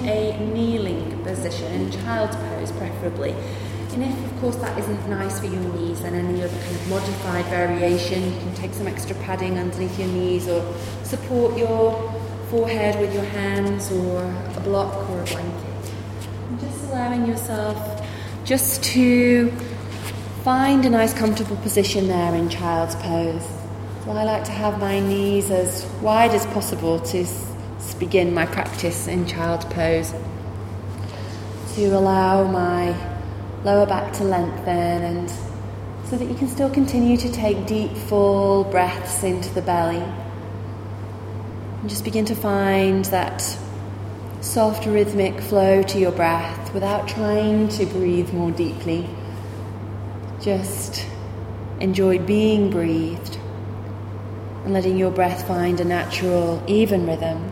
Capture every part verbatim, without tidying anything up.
a kneeling position, in child's pose preferably. And if, of course, that isn't nice for your knees, then any other kind of modified variation, you can take some extra padding underneath your knees or support your forehead with your hands or a block or a blanket. And just allowing yourself just to find a nice comfortable position there in child's pose. So I like to have my knees as wide as possible to s- begin my practice in child's pose, to allow my lower back to lengthen, and so that you can still continue to take deep, full breaths into the belly. And just begin to find that soft, rhythmic flow to your breath without trying to breathe more deeply. Just enjoy being breathed and letting your breath find a natural, even rhythm.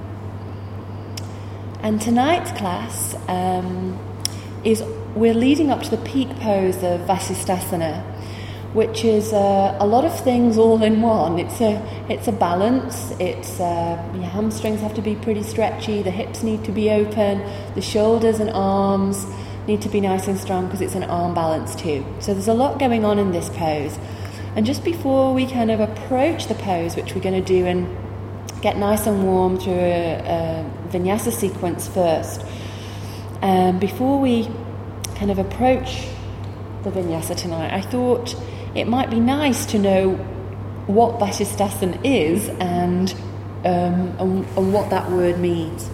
And tonight's class um, is we're leading up to the peak pose of Vasisthasana, which is uh, a lot of things all in one. It's a it's a balance. It's uh, your hamstrings have to be pretty stretchy. The hips need to be open. The shoulders and arms need to be nice and strong because it's an arm balance too. So there's a lot going on in this pose. And just before we kind of approach the pose, which we're going to do and get nice and warm through a, a vinyasa sequence first, um, before we kind of approach the vinyasa tonight, I thought it might be nice to know what Vasisthasana is and, um, and, and what that word means.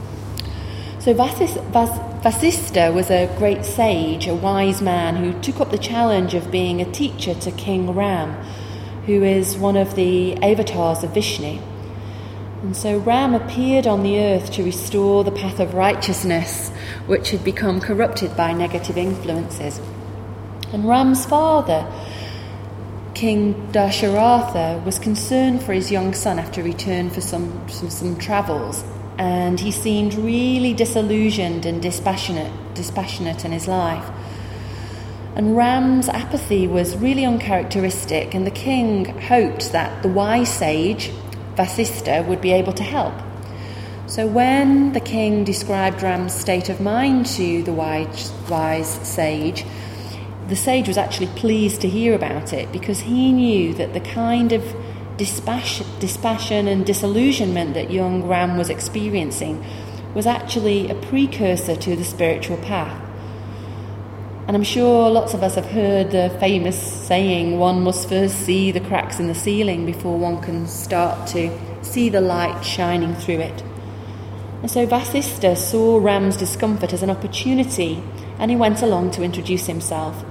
So Vasis, Vas, Vasishtha was a great sage, a wise man who took up the challenge of being a teacher to King Ram, who is one of the avatars of Vishnu. And so Ram appeared on the earth to restore the path of righteousness, which had become corrupted by negative influences. And Ram's father, King Dasharatha, was concerned for his young son after return for some, some, some travels. And he seemed really disillusioned and dispassionate, dispassionate in his life. And Ram's apathy was really uncharacteristic, and the king hoped that the wise sage, Vasishtha, would be able to help. So when the king described Ram's state of mind to the wise, wise sage, the sage was actually pleased to hear about it, because he knew that the kind of dispassion, dispassion and disillusionment that young Ram was experiencing was actually a precursor to the spiritual path. And I'm sure lots of us have heard the famous saying, one must first see the cracks in the ceiling before one can start to see the light shining through it. And so Vasishtha saw Ram's discomfort as an opportunity, and he went along to introduce himself.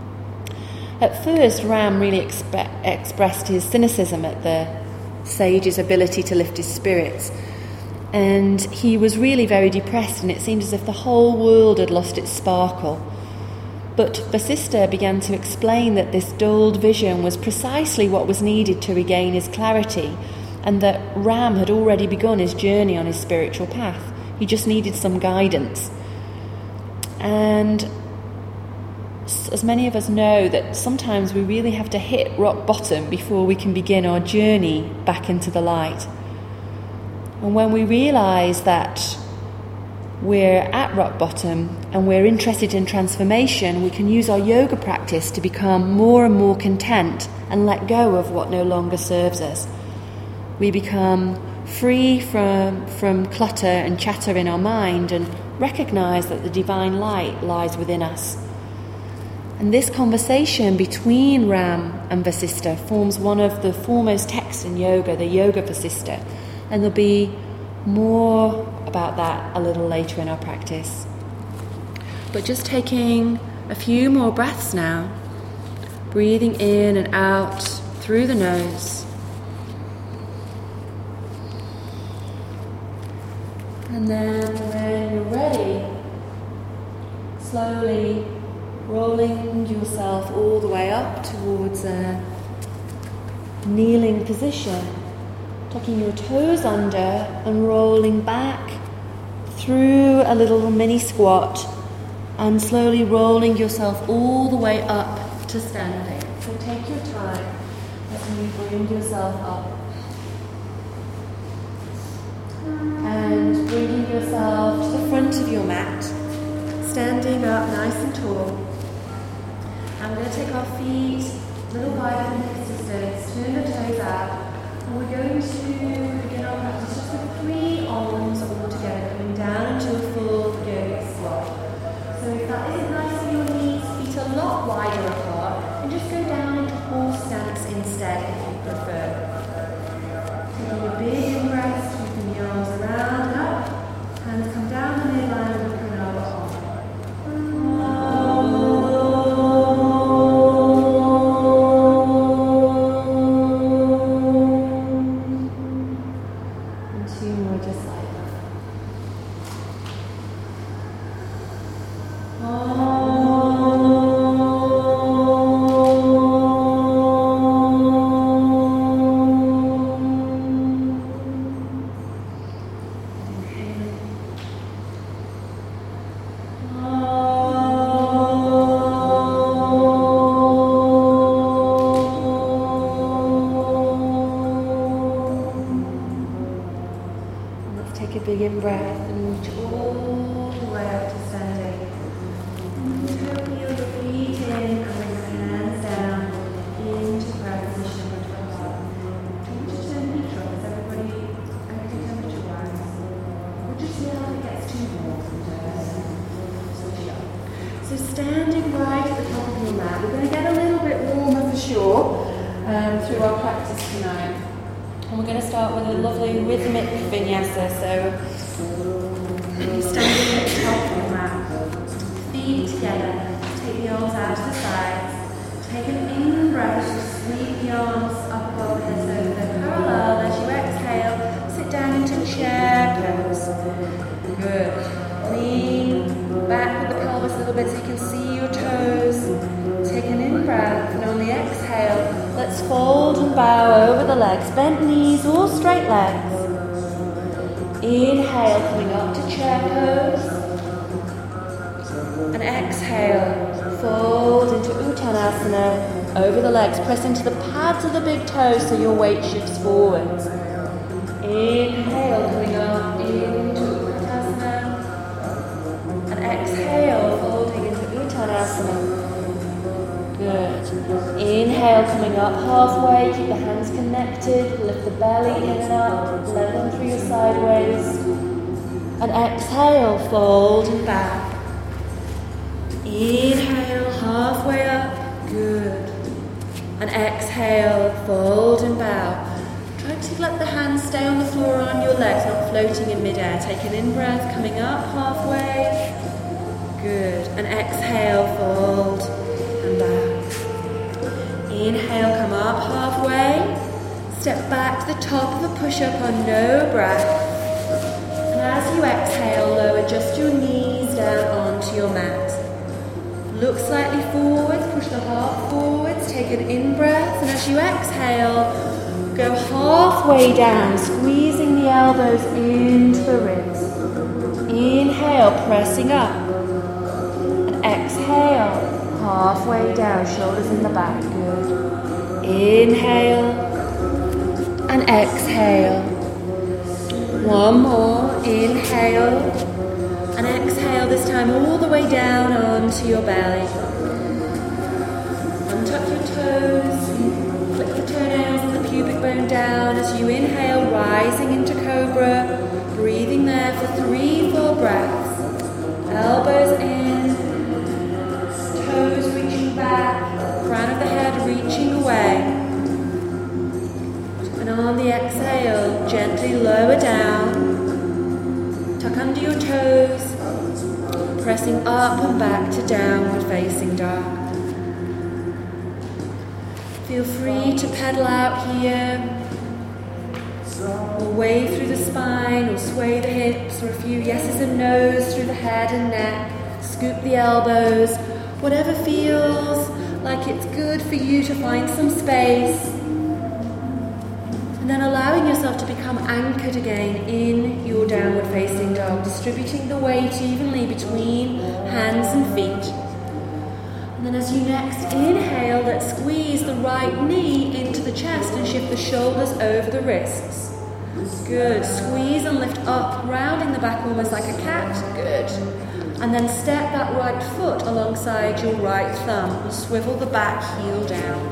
At first, Ram really expe- expressed his cynicism at the sage's ability to lift his spirits. And he was really very depressed, and it seemed as if the whole world had lost its sparkle. But Vasishtha began to explain that this dulled vision was precisely what was needed to regain his clarity, and that Ram had already begun his journey on his spiritual path. He just needed some guidance. And as many of us know, that sometimes we really have to hit rock bottom before we can begin our journey back into the light. And when we realise that we're at rock bottom and we're interested in transformation, we can use our yoga practice to become more and more content and let go of what no longer serves us. We become free from, from clutter and chatter in our mind and recognise that the divine light lies within us. And this conversation between Ram and Vasishtha forms one of the foremost texts in yoga, the Yoga Vasishtha. And there'll be more about that a little later in our practice. But just taking a few more breaths now, breathing in and out through the nose. And then when you're ready, slowly rolling yourself all the way up towards a kneeling position, tucking your toes under and rolling back through a little mini squat and slowly rolling yourself all the way up to standing. So take your time as you bring yourself up. And bringing yourself to the front front of your mat, standing up nice and tall. I'm going to take our feet a little wider than hip distance, turn the toes out, and we're going to begin our practice just with three arms all together, coming down into a full yogic squat. So if that isn't nice for your knees, feet a lot wider apart, and just go down into horse stance instead if you prefer. Taking a big breath, keeping the arms around and up, hands come down the midline and looking over arm. And two more just like that. Take a big in breath and reach all the way up to standing. Toe heel the feet in and bring the hands down into breath position with your heart. Don't just turn neutral, is everybody okay temperature wise? We'll just see how it gets too warm sometimes. Switch it up. So standing right at the top of your mat, we're going to get a little bit warmer for sure um, through our practice tonight. And we're going to start with a lovely rhythmic vinyasa. So standing at the top of the mat, feet together, take the arms out to the sides, take an in breath, sweep the arms up above the head so they're parallel. As you exhale, sit down into chair pose. Good. Lean back with the pelvis a little bit so you can see your toes. Take an in breath, and on the exhale, let's fold and bow over the legs, bent knees or straight legs. Inhale, coming up to chair pose. And exhale, fold into Uttanasana, over the legs. Press into the pads of the big toes so your weight shifts forwards. Inhale, coming up into Uttanasana. And exhale, folding into Uttanasana. Good. Inhale, coming up halfway, keep the hands connected, lift the belly in and up, level through your sideways. And exhale, fold and back. Inhale, halfway up, good. And exhale, fold and bow. Try to let the hands stay on the floor on your legs, not floating in midair. Take an in-breath, coming up halfway, good. And exhale, fold and bow. Inhale, come up halfway. Step back to the top of a push-up on no breath. And as you exhale, lower just your knees down onto your mat. Look slightly forwards, push the heart forwards, take an in-breath. And as you exhale, go halfway down, squeezing the elbows into the ribs. Inhale, pressing up. And exhale. Halfway down, shoulders in the back, good. Inhale and exhale. One more, inhale and exhale, this time all the way down onto your belly. Untuck your toes, flick the toenails and the pubic bone down as you inhale, rising into cobra, breathing there for three, four breaths. Elbows in. Toes reaching back, crown of the head reaching away. And on the exhale, gently lower down. Tuck under your toes, pressing up and back to downward facing dog. Feel free to pedal out here, or wave through the spine, or sway the hips, or a few yeses and nos through the head and neck. Scoop the elbows. Whatever feels like it's good for you to find some space. And then allowing yourself to become anchored again in your downward facing dog, distributing the weight evenly between hands and feet. And then as you next inhale, let's squeeze the right knee into the chest and shift the shoulders over the wrists. Good. Squeeze and lift up, rounding the back almost like a cat. Good. And then step that right foot alongside your right thumb. Swivel the back heel down.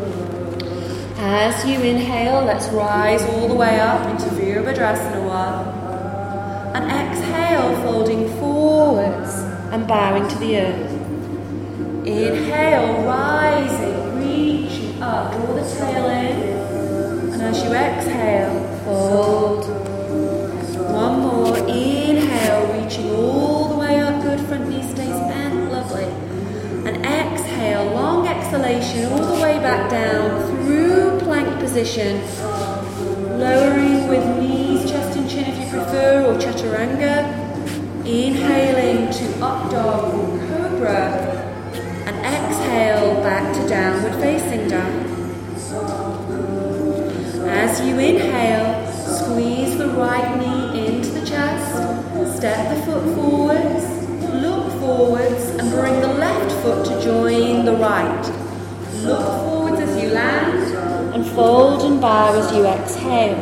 As you inhale, let's rise all the way up into Virabhadrasana. And exhale, folding forwards and bowing to the earth. Inhale, rising, reaching up, draw the tail in. And as you exhale, fold. One more, inhale, reaching all the way up, good, front knee stays bent, lovely. And exhale, long exhalation, all the way back down through plank position. Lowering with knees, chest and chin if you prefer, or chaturanga. Inhaling to up dog or cobra. And exhale back to downward facing dog. As you inhale, squeeze the right knee into the chest. Step the foot forwards, look forwards, and bring the left foot to join the right. Look forwards as you land, and fold and bow as you exhale.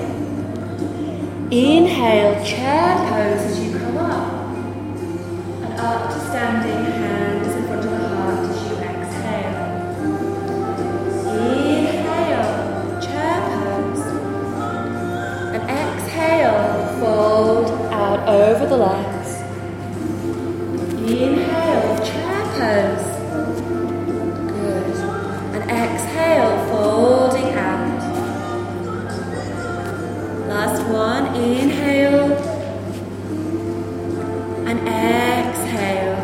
Inhale, chair pose as you come up, and up to standing, hands in front of the heart as you exhale. Inhale, chair pose, and exhale, fold out over the legs. Inhale, chair pose. Good. And exhale, folding out. Last one, inhale. And exhale.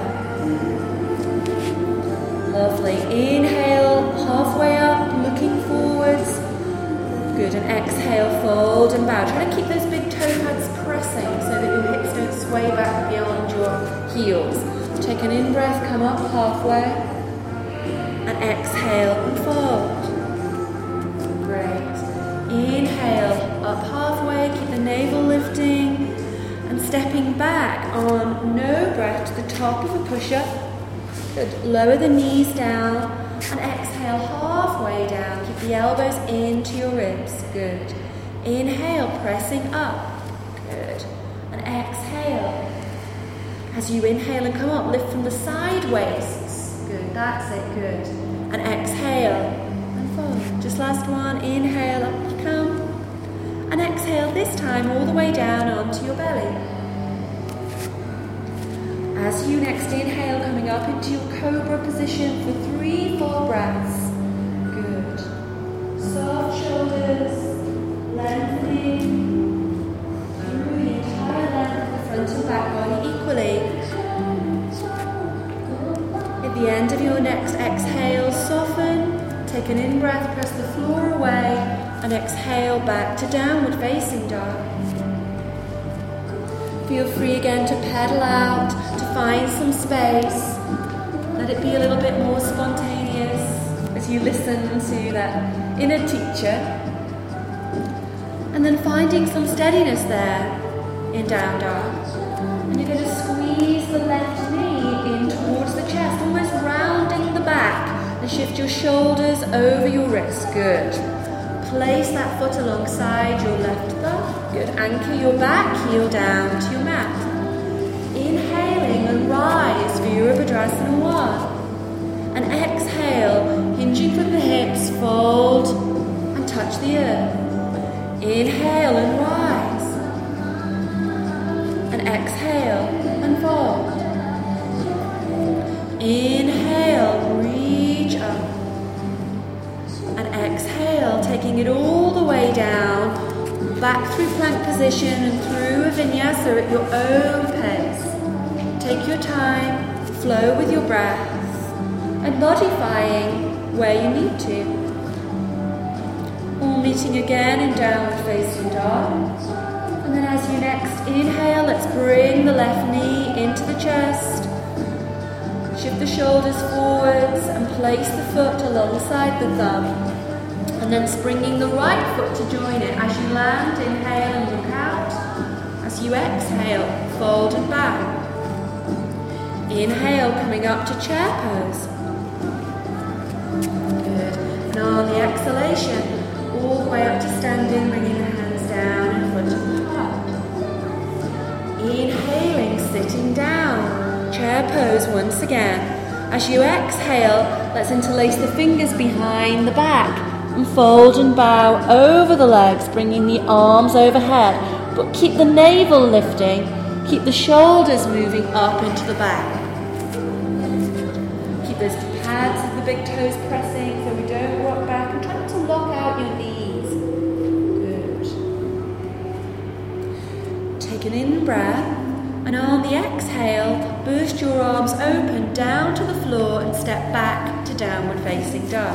Lovely. Inhale, halfway up, looking forwards. Good. And exhale, fold and bow. Try to keep those big toe pads pressing so that your hips don't sway back beyond your heels. Take an in-breath, come up halfway, and exhale and fold. Great. Inhale, up halfway, keep the navel lifting, and stepping back on no breath to the top of a push-up. Good. Lower the knees down, and exhale halfway down. Keep the elbows into your ribs. Good. Inhale, pressing up. Good. And exhale. As you inhale and come up, lift from the side waists. Good, that's it, good. And exhale and fold. Just last one, inhale, up you come. And exhale this time all the way down onto your belly. As you next inhale, coming up into your cobra position for three, four breaths. Good. Soft shoulders, lengthening. Front and back body equally. At the end of your next exhale, soften, take an in-breath, press the floor away, and exhale back to downward facing dog. Feel free again to pedal out, to find some space. Let it be a little bit more spontaneous as you listen to that inner teacher. And then finding some steadiness there in down dog. And you're going to squeeze the left knee in towards the chest, almost rounding the back, and shift your shoulders over your wrists. Good. Place that foot alongside your left thumb. Good. Anchor your back heel down to your mat. Inhaling and rise, Virabhadrasana one. And exhale, hinging from the hips, fold and touch the earth. Inhale and rise. Exhale and fold. Inhale, reach up. And exhale, taking it all the way down, back through plank position and through a vinyasa at your own pace. Take your time, flow with your breath, and modifying where you need to. All meeting again in downward facing dog. And then as you next inhale, let's bring the left knee into the chest. Shift the shoulders forwards and place the foot alongside the thumb. And then springing the right foot to join it. As you land, inhale and look out. As you exhale, fold and bow. Inhale, coming up to chair pose. Good. And on the exhalation, all the way up to standing, bringing the hands down and foot apart. Inhaling, sitting down, chair pose once again. As you exhale, let's interlace the fingers behind the back and fold and bow over the legs, bringing the arms overhead, but keep the navel lifting, keep the shoulders moving up into the back. Keep those pads of the big toes pressing so we don't rock back, and try not to lock out your knees. Good. Take an in breath, and on the exhale, burst your arms open down to the floor and step back to downward facing dog.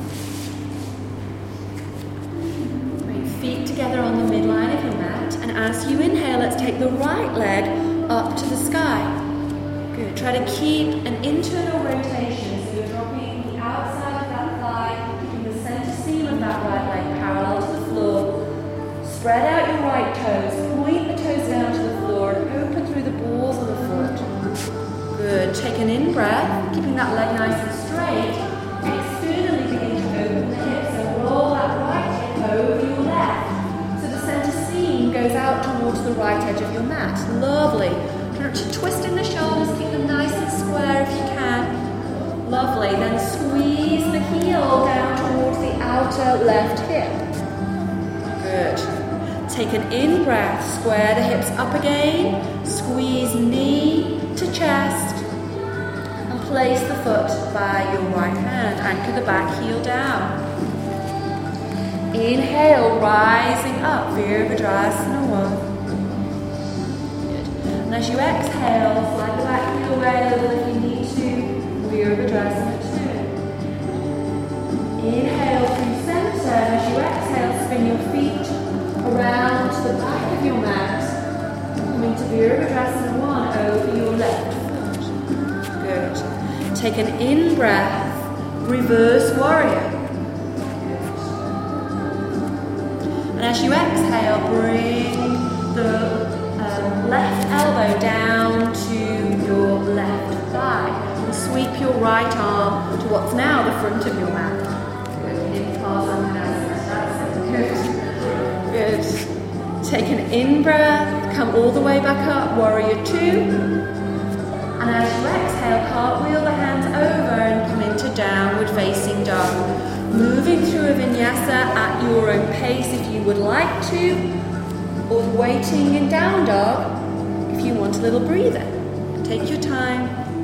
Bring feet together on the midline of your mat, and as you inhale, let's take the right leg up to the sky. Good. Try to keep an internal rotation, so you're dropping the outside of that thigh, keeping the center seam of that right leg parallel to the floor. Spread out your right toes, point the toes down to the floor, and open through the balls of the foot. Good. Take an in breath, keeping that leg nice and straight. Externally begin to open the hips, and roll that right hip over your left, so the center seam goes out towards the right edge of your mat. Lovely. Try not to twist in the shoulders, keep them nice and square if you can. Lovely. Then squeeze the heel down towards the outer left hip. Good. Take an in breath, square the hips up again, squeeze knee to chest, and place the foot by your right hand. Anchor the back heel down. Inhale, rising up, Virabhadrasana one. And as you exhale, slide the back heel away a little if you need to. Virabhadrasana two. Inhale through center, and as you exhale, spin your feet around to the back of your mat. Coming to Virabhadrasana one over your left foot. Good. Take an in breath, reverse warrior. And as you exhale, bring the um, left elbow down to your left thigh and sweep your right arm to what's now the front of your mat. Good. In Parsvanasana. Good. Good. Take an in breath, come all the way back up, warrior two. And as you exhale, cartwheel the hands over and come into downward facing dog. Moving through a vinyasa at your own pace if you would like to, or waiting in down dog if you want a little breather. Take your time.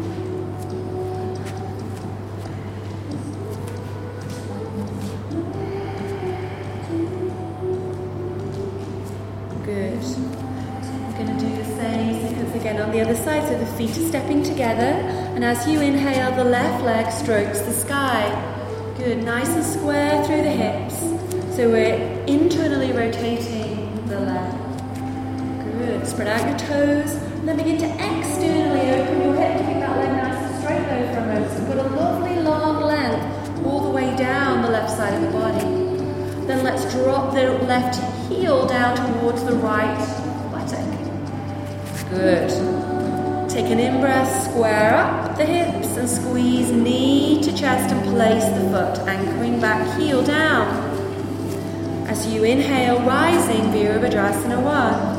Good. I'm going to do the same sequence again on the other side, so the feet are stepping together, and as you inhale, the left leg strokes the sky. Good, nice and square through the hips. So we're internally rotating the leg. Good, spread out your toes. And then begin to externally open your hip. Keep that leg nice and straight though for a moment. So put a lovely long length all the way down the left side of the body. Then let's drop the left heel down towards the right buttock. Good. Take an in-breath, square up the hips and squeeze knee to chest and place the foot, anchoring back, heel down. As you inhale, rising, Virabhadrasana one.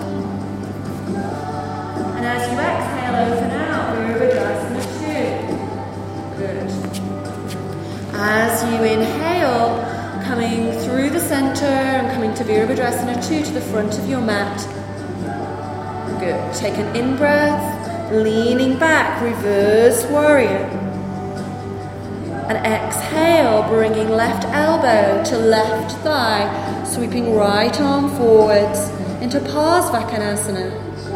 And as you exhale, open out, Virabhadrasana two. Good. As you inhale, coming through the center and coming to Virabhadrasana two to the front of your mat. Good. Take an in-breath. Leaning back, reverse warrior. And exhale, bringing left elbow to left thigh, sweeping right arm forwards into Parsvanasana.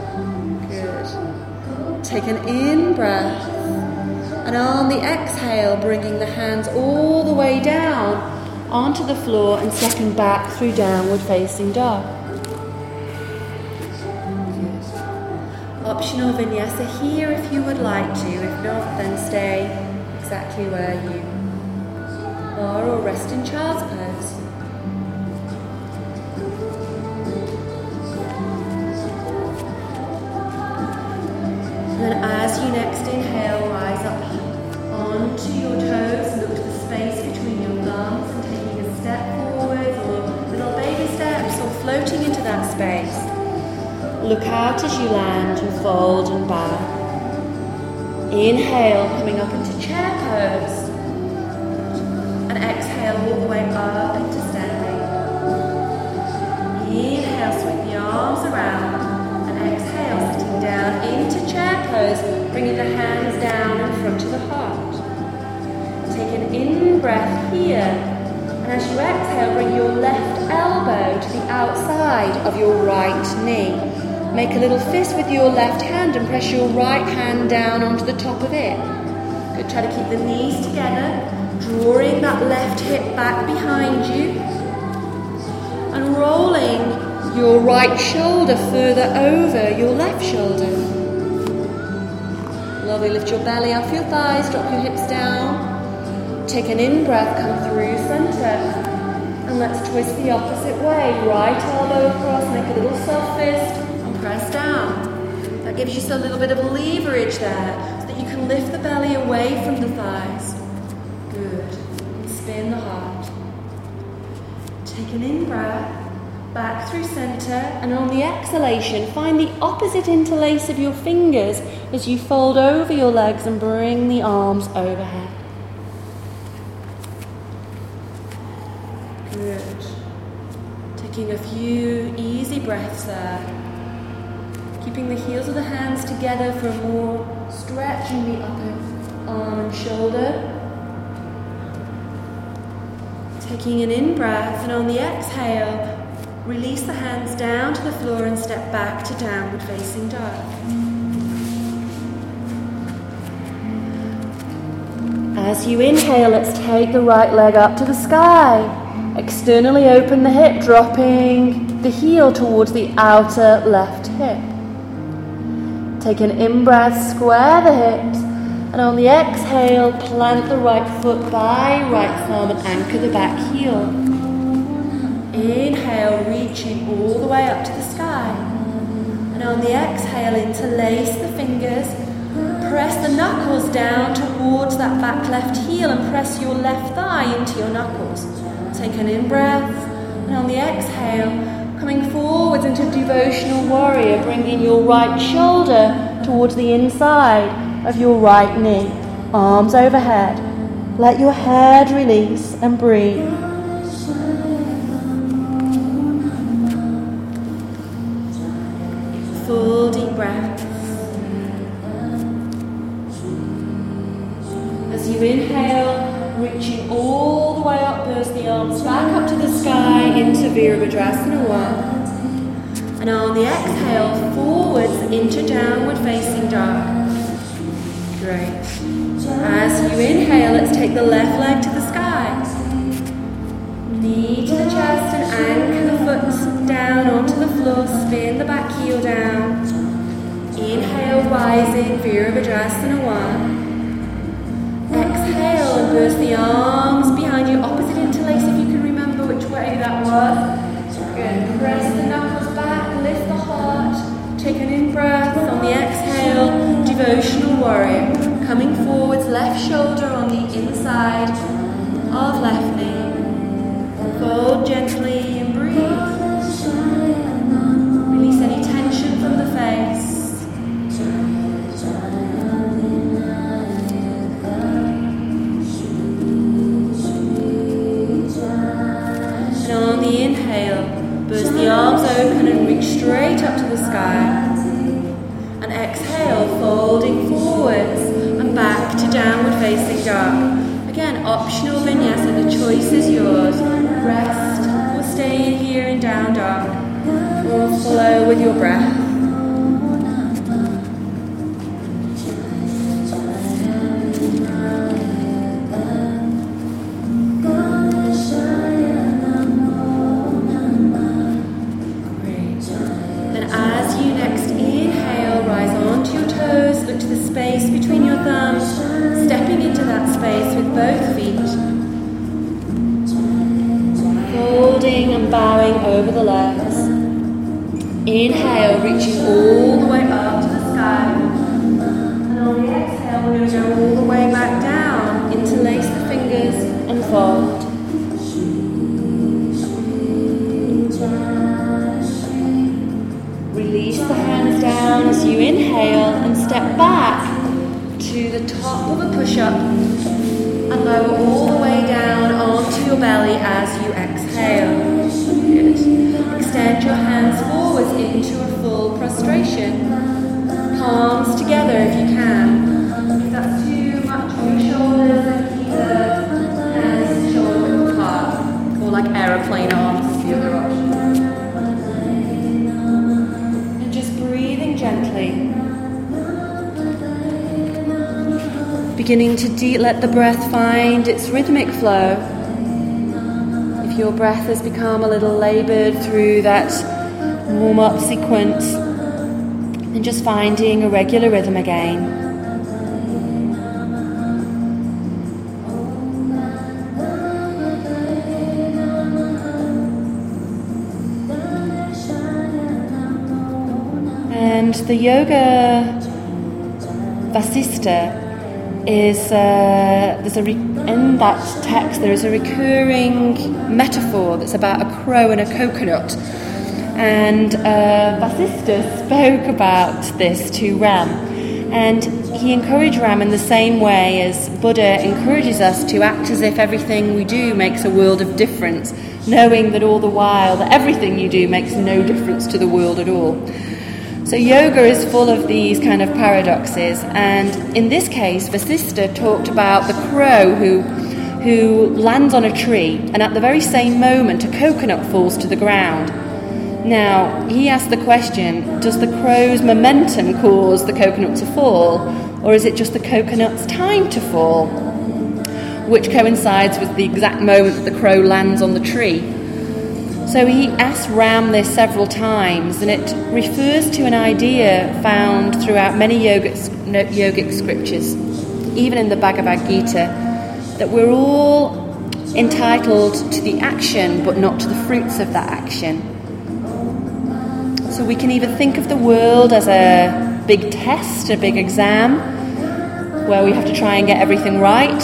Good. Take an in breath. And on the exhale, bringing the hands all the way down onto the floor and stepping back through downward facing dog. Optional vinyasa here if you would like to. If not, then stay exactly where you are or rest in child's pose. And then as you next inhale, rise up onto your toes, look to the space between your thumbs and taking a step forward or little baby steps or floating into that space. Look out as you land and fold and bow. Inhale, coming up into chair pose. And exhale all the way up into standing. Inhale, sweep the arms around. And exhale, sitting down into chair pose, bringing the hands down in front of the heart. Take an in-breath here. And as you exhale, bring your left elbow to the outside of your right knee. Make a little fist with your left hand and press your right hand down onto the top of it. Good, try to keep the knees together, drawing that left hip back behind you. And rolling your right shoulder further over your left shoulder. Lovely, lift your belly off your thighs, drop your hips down. Take an in-breath, come through center. And let's twist the opposite way. Right elbow across, make a little soft fist, and press down. That gives you a little bit of leverage there, so that you can lift the belly away from the thighs. Good. And spin the heart. Take an in-breath, back through center, and on the exhalation, find the opposite interlace of your fingers as you fold over your legs and bring the arms overhead. Good. Taking a few easy breaths there. Keeping the heels of the hands together for more stretch in the upper arm and shoulder. Taking an in-breath, and on the exhale, release the hands down to the floor and step back to downward facing dog. As you inhale, let's take the right leg up to the sky. Externally open the hip, dropping the heel towards the outer left hip. Take an in-breath, square the hips, and on the exhale, plant the right foot by right thumb and anchor the back heel. Inhale, reaching all the way up to the sky. And on the exhale, interlace the fingers, press the knuckles down towards that back left heel and press your left thigh into your knuckles. Take an in-breath, and on the exhale, coming forwards into devotional warrior, bringing your right shoulder towards the inside of your right knee. Arms overhead. Let your head release and breathe. Full deep breaths. As you inhale, reaching all the way up, burst the arms back up to the sky into Virabhadrasana one. And on the exhale, forwards into downward facing dog. Great. As you inhale, let's take the left leg to the sky. Knee to the chest and anchor the foot down onto the floor. Spin the back heel down. Inhale, rising, Virabhadrasana one. Exhale and burst the arms behind you, opposite interlace if you can remember which way that was. Good. Press the knuckles back, lift the heart. Take an in-breath. On the exhale, devotional warrior. Coming forwards, left shoulder on the inside of left knee. Fold gently and breathe. Release any tension from the face. On the inhale, burst the arms open and reach straight up to the sky. And exhale, folding forwards and back to downward facing dog. Again, optional vinyasa, the choice is yours. Rest or stay in here in down dog, or flow with your breath. Bowing over the legs. Inhale, reaching all the way up to the sky. And on the exhale, we're going to go all the way back down. Interlace the fingers and fold. Release the to the top of a push-up and lower all the way down onto your belly as you exhale. Good. Extend your hands forwards into a full prostration. Palms together if you can. If that's too much for your shoulders, then keep the hands shoulder width apart. Or like aeroplane arms is the other option. And just breathing gently. Beginning to de- let the breath find its rhythmic flow. If your breath has become a little laboured through that warm-up sequence, then just finding a regular rhythm again. And the Yoga Vasista is, uh, there's a re- in that text there is a recurring metaphor that's about a crow and a coconut. And uh, Vasista spoke about this to Ram. And he encouraged Ram in the same way as Buddha encourages us to act as if everything we do makes a world of difference, knowing that all the while that everything you do makes no difference to the world at all. So yoga is full of these kind of paradoxes, and in this case, Vasista talked about the crow who who lands on a tree, and at the very same moment, a coconut falls to the ground. Now, he asked the question, does the crow's momentum cause the coconut to fall, or is it just the coconut's time to fall? Which coincides with the exact moment that the crow lands on the tree. So he asked Ram this several times, and it refers to an idea found throughout many yogic, yogic scriptures, even in the Bhagavad Gita, that we're all entitled to the action but not to the fruits of that action. So we can either think of the world as a big test, a big exam, where we have to try and get everything right,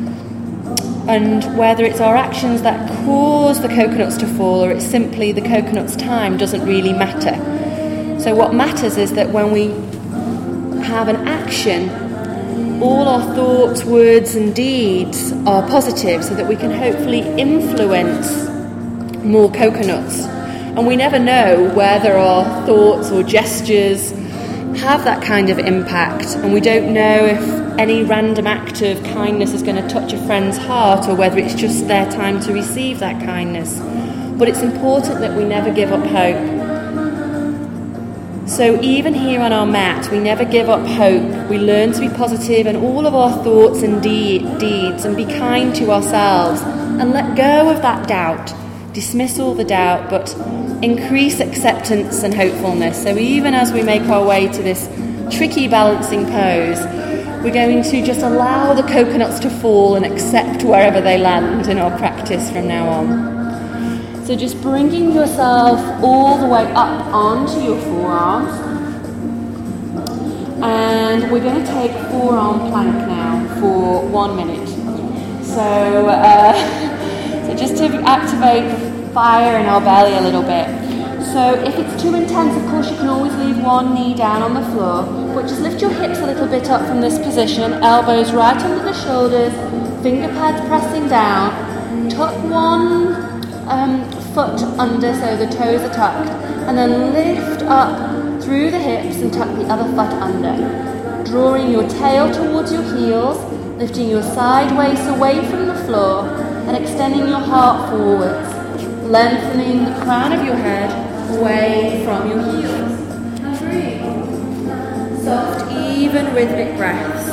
and whether it's our actions that cause the coconuts to fall or it's simply the coconut's time doesn't really matter. So what matters is that when we have an action, all our thoughts, words and deeds are positive so that we can hopefully influence more coconuts. And we never know whether our thoughts or gestures have that kind of impact, and we don't know if any random act of kindness is going to touch a friend's heart or whether it's just their time to receive that kindness. But it's important that we never give up hope. So even here on our mat, we never give up hope. We learn to be positive in all of our thoughts and de- deeds and be kind to ourselves and let go of that doubt. Dismiss all the doubt, but increase acceptance and hopefulness. So even as we make our way to this tricky balancing pose, we're going to just allow the coconuts to fall and accept wherever they land in our practice from now on. So just bringing yourself all the way up onto your forearms. And we're going to take forearm plank now for one minute. So, uh, so just to activate the fire in our belly a little bit. So if it's too intense, of course, you can always leave one knee down on the floor, but just lift your hips a little bit up from this position, elbows right under the shoulders, finger pads pressing down, tuck one um, foot under so the toes are tucked, and then lift up through the hips and tuck the other foot under, drawing your tail towards your heels, lifting your side waist away from the floor, and extending your heart forwards, lengthening the crown of your head away from your heels. And breathe. Soft, even, rhythmic breaths.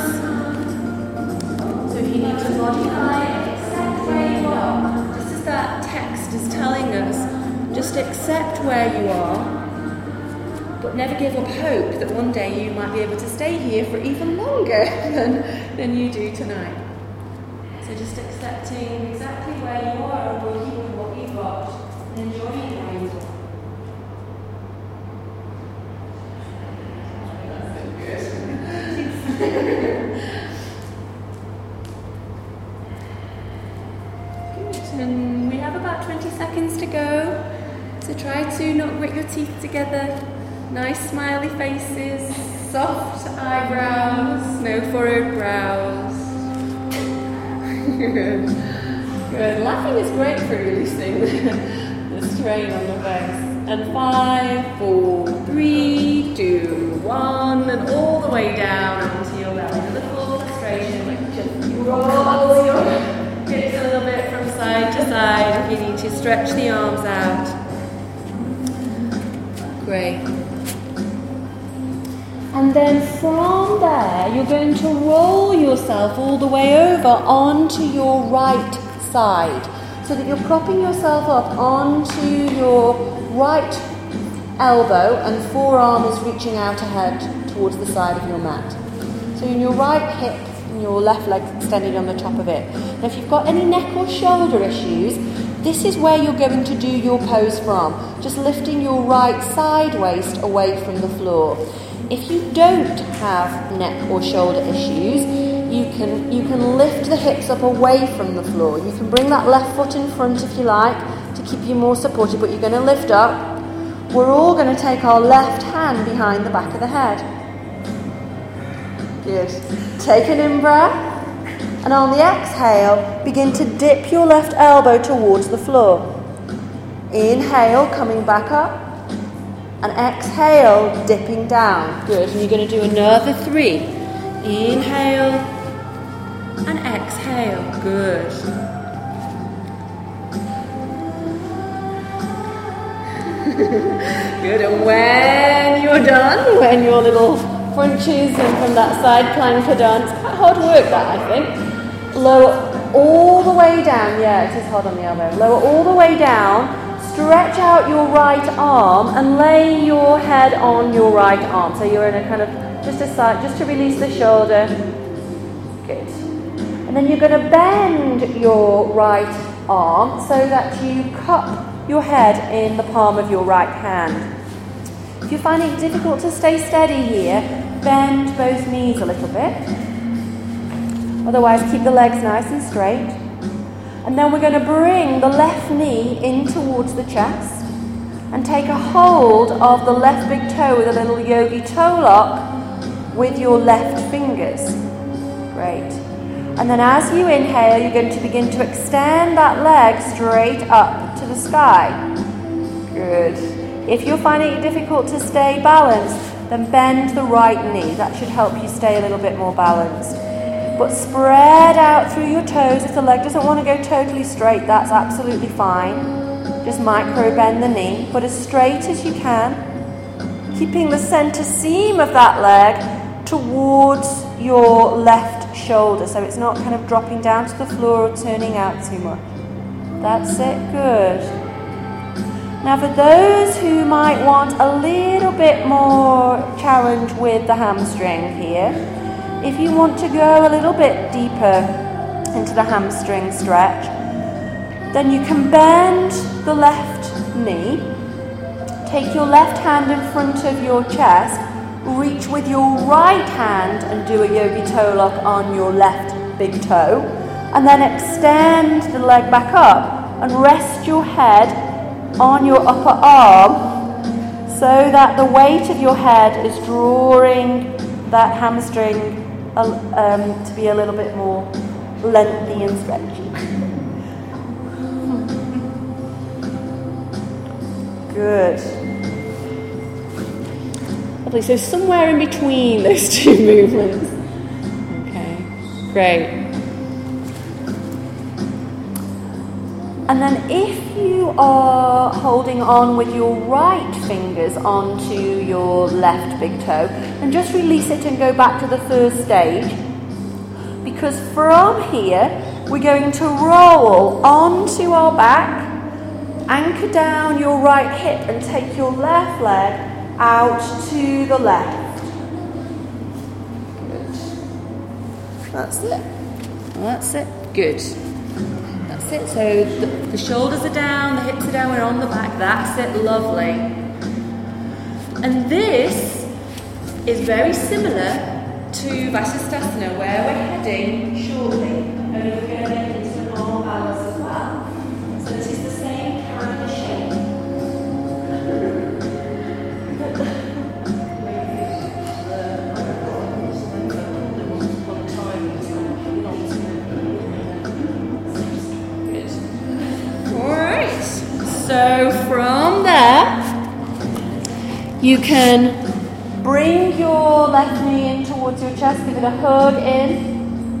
So if you need to modify, accept where you are. Just as that text is telling us, just accept where you are, but never give up hope that one day you might be able to stay here for even longer than, than you do tonight. So just accepting exactly where you are and working with what you've got and enjoying where you are. And we have about twenty seconds to go, so try to not grit your teeth together. Nice smiley faces, soft eyebrows, no no furrowed brows. Good. Good. Laughing is great for releasing the, the strain on the face. And five, four, three, two, one, and all the way down onto your belly. And the full frustration, like just roll your hips a little bit from side to side if you need to. Stretch the arms out. Great. And then from there, you're going to roll yourself all the way over onto your right side, so that you're propping yourself up onto your right elbow and forearm is reaching out ahead towards the side of your mat. So in your right hip and your left leg extended on the top of it. Now if you've got any neck or shoulder issues, this is where you're going to do your pose from. Just lifting your right side waist away from the floor. If you don't have neck or shoulder issues, you can you can lift the hips up away from the floor. You can bring that left foot in front if you like to keep you more supported, but you're going to lift up. We're all going to take our left hand behind the back of the head. Good. Take an in-breath, and on the exhale, begin to dip your left elbow towards the floor. Inhale, coming back up. And exhale, dipping down. Good. And you're going to do another three. Inhale and exhale. Good. Good. And when you're done, when your little crunches and from that side plank are done, it's quite hard work that, I think. Lower all the way down. Yeah, it is hard on the elbow. Lower all the way down. Stretch out your right arm and lay your head on your right arm. So you're in a kind of, just a side, just to release the shoulder. Good. And then you're going to bend your right arm so that you cup your head in the palm of your right hand. If you're finding it difficult to stay steady here, bend both knees a little bit. Otherwise, keep the legs nice and straight. And then we're going to bring the left knee in towards the chest and take a hold of the left big toe with a little yogi toe lock with your left fingers. Great. And then as you inhale, you're going to begin to extend that leg straight up to the sky. Good. If you're finding it difficult to stay balanced, then bend the right knee. That should help you stay a little bit more balanced. But spread out through your toes. If the leg doesn't want to go totally straight, that's absolutely fine. Just micro bend the knee, but as straight as you can, keeping the center seam of that leg towards your left shoulder, so it's not kind of dropping down to the floor or turning out too much. That's it, good. Now for those who might want a little bit more challenge with the hamstring here, if you want to go a little bit deeper into the hamstring stretch, then you can bend the left knee, take your left hand in front of your chest, reach with your right hand and do a yogi toe lock on your left big toe, and then extend the leg back up and rest your head on your upper arm so that the weight of your head is drawing that hamstring Um, to be a little bit more lengthy and stretchy. Good. Lovely. So somewhere in between those two movements. Okay. Great. And then if you are holding on with your right fingers onto your left big toe, then just release it and go back to the first stage. Because from here, we're going to roll onto our back, anchor down your right hip and take your left leg out to the left. Good. That's it. That's it. Good. That's it. So the, the shoulders are down, the hips are down, we're on the back. That's it. Lovely. And this is very similar to Vasisthasana, where we're heading shortly. And we're going to get into the normal balance as well. So this is the same kind of shape. You can bring your left knee in towards your chest, give it a hug in.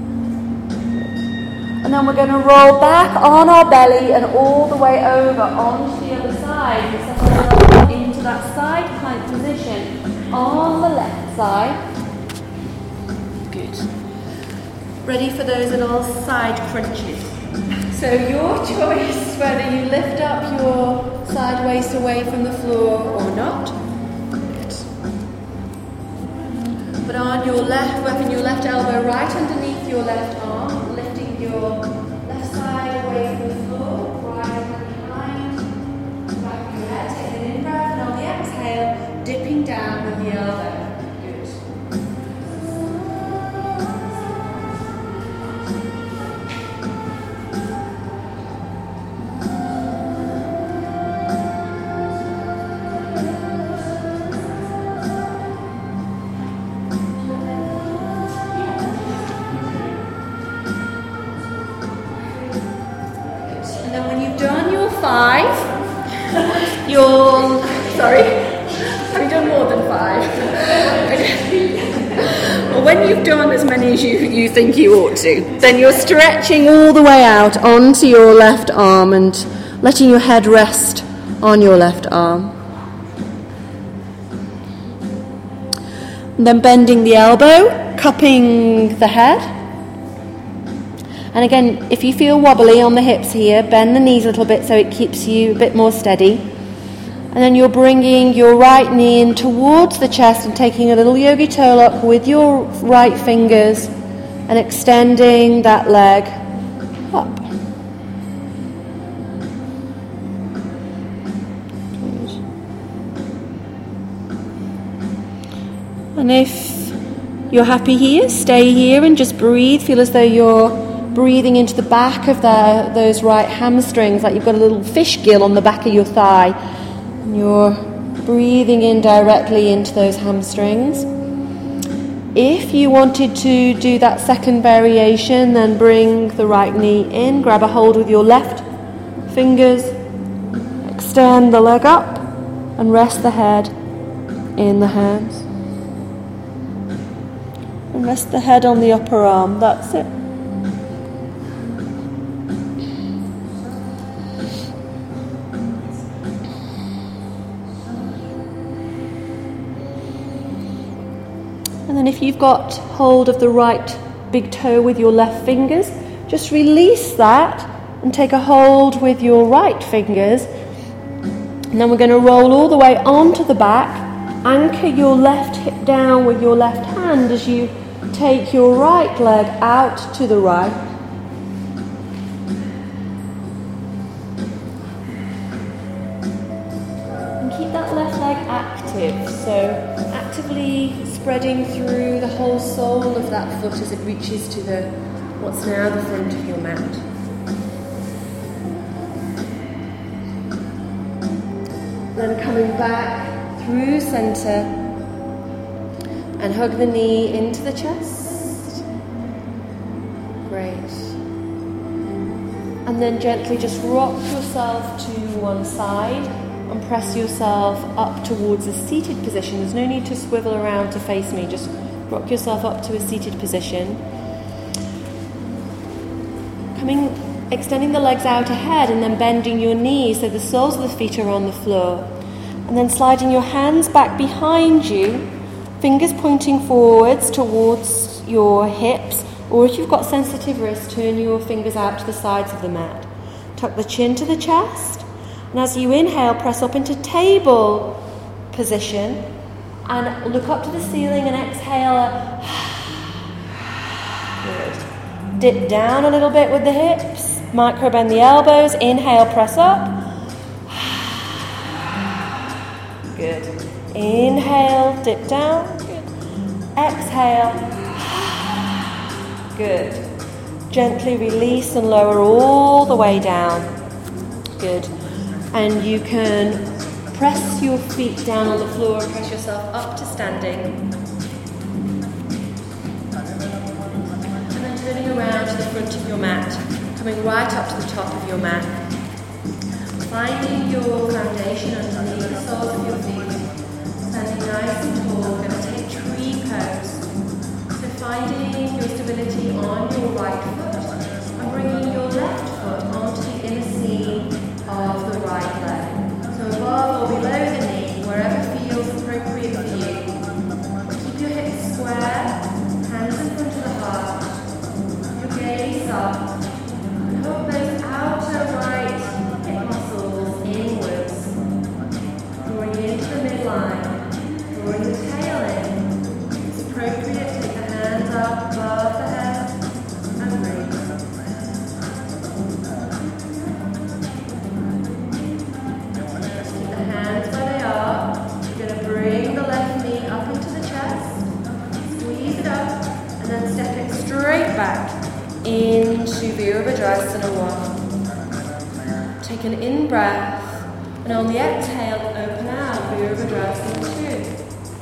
And then we're going to roll back on our belly and all the way over onto the other side. We're settling into that side plank position on the left side. Good. Ready for those little side crunches. So your choice whether you lift up your side waist away from the floor or not. Good. Put on your left, wrapping your left elbow right underneath your left arm, lifting your left side away from the floor, right behind, back of your head, take an in-breath, and on the exhale, dipping down with the elbow. Good. And then when you've done your five, you'll, sorry, have you done more than five? Well, when you've done as many as you, you think you ought to, then you're stretching all the way out onto your left arm and letting your head rest on your left arm. And then bending the elbow, cupping the head. And again, if you feel wobbly on the hips here, bend the knees a little bit so it keeps you a bit more steady. And then you're bringing your right knee in towards the chest and taking a little yogi toe up with your right fingers and extending that leg up. And if you're happy here, stay here and just breathe. Feel as though you're breathing into the back of the, those right hamstrings, like you've got a little fish gill on the back of your thigh. And you're breathing in directly into those hamstrings. If you wanted to do that second variation, then bring the right knee in, grab a hold with your left fingers, extend the leg up, and rest the head in the hands. And rest the head on the upper arm, that's it. And then if you've got hold of the right big toe with your left fingers, just release that and take a hold with your right fingers. And then we're going to roll all the way onto the back, anchor your left hip down with your left hand as you take your right leg out to the right. And keep that left leg active, so actively spreading through the whole sole of that foot as it reaches to the what's now the front of your mat. Then coming back through centre and hug the knee into the chest. Great. And then gently just rock yourself to one side and press yourself up towards a seated position. There's no need to swivel around to face me, just rock yourself up to a seated position. Coming, extending the legs out ahead and then bending your knees so the soles of the feet are on the floor. And then sliding your hands back behind you, fingers pointing forwards towards your hips, or if you've got sensitive wrists, turn your fingers out to the sides of the mat. Tuck the chin to the chest. And as you inhale, press up into table position and look up to the ceiling and exhale. Good. Dip down a little bit with the hips. Micro bend the elbows. Inhale, press up. Good. Inhale, dip down. Good. Exhale. Good. Gently release and lower all the way down. Good. And you can press your feet down on the floor and press yourself up to standing. And then turning around to the front of your mat, coming right up to the top of your mat. Finding your foundation underneath the soles of your feet. nice and tall. We're going to take tree pose. So finding your stability on your right foot and bringing your left foot onto the inner seam of the right leg. So above or below the knee, wherever feels appropriate for you. Keep your hips square, hands in front of the heart, your gaze up, and hook those outer right hip muscles inwards, drawing into the midline, drawing the tail in. It's appropriate, take the hands up above the head and breathe. Keep the hands where they are. You're going to bring the left knee up into the chest, squeeze it up, and then step it straight back into Virabhadrasana one. Take an in-breath, and on the exhale, open out Virabhadrasana two.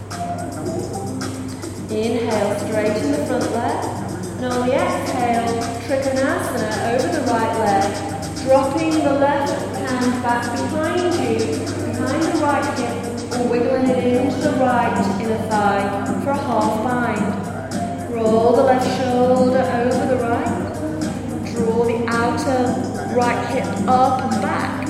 Inhale, straighten the front leg, and on the exhale, Trikonasana over the right leg, dropping the left hand back behind you, behind the right hip, or wiggling it into the right inner thigh for a half bind. Roll the left shoulder over the right, draw the outer right hip up and back.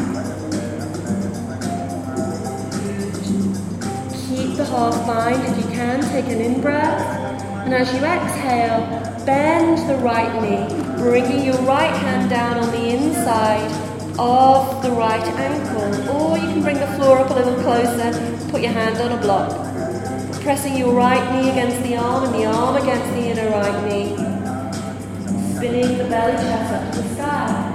Keep the half bind if you can, take an in-breath, and as you exhale, bend the right knee, bringing your right hand down on the inside of the right ankle, or you can bring the floor up a little closer, put your hand on a block. Pressing your right knee against the arm and the arm against the inner right knee. Spinning the belly chest up to the sky.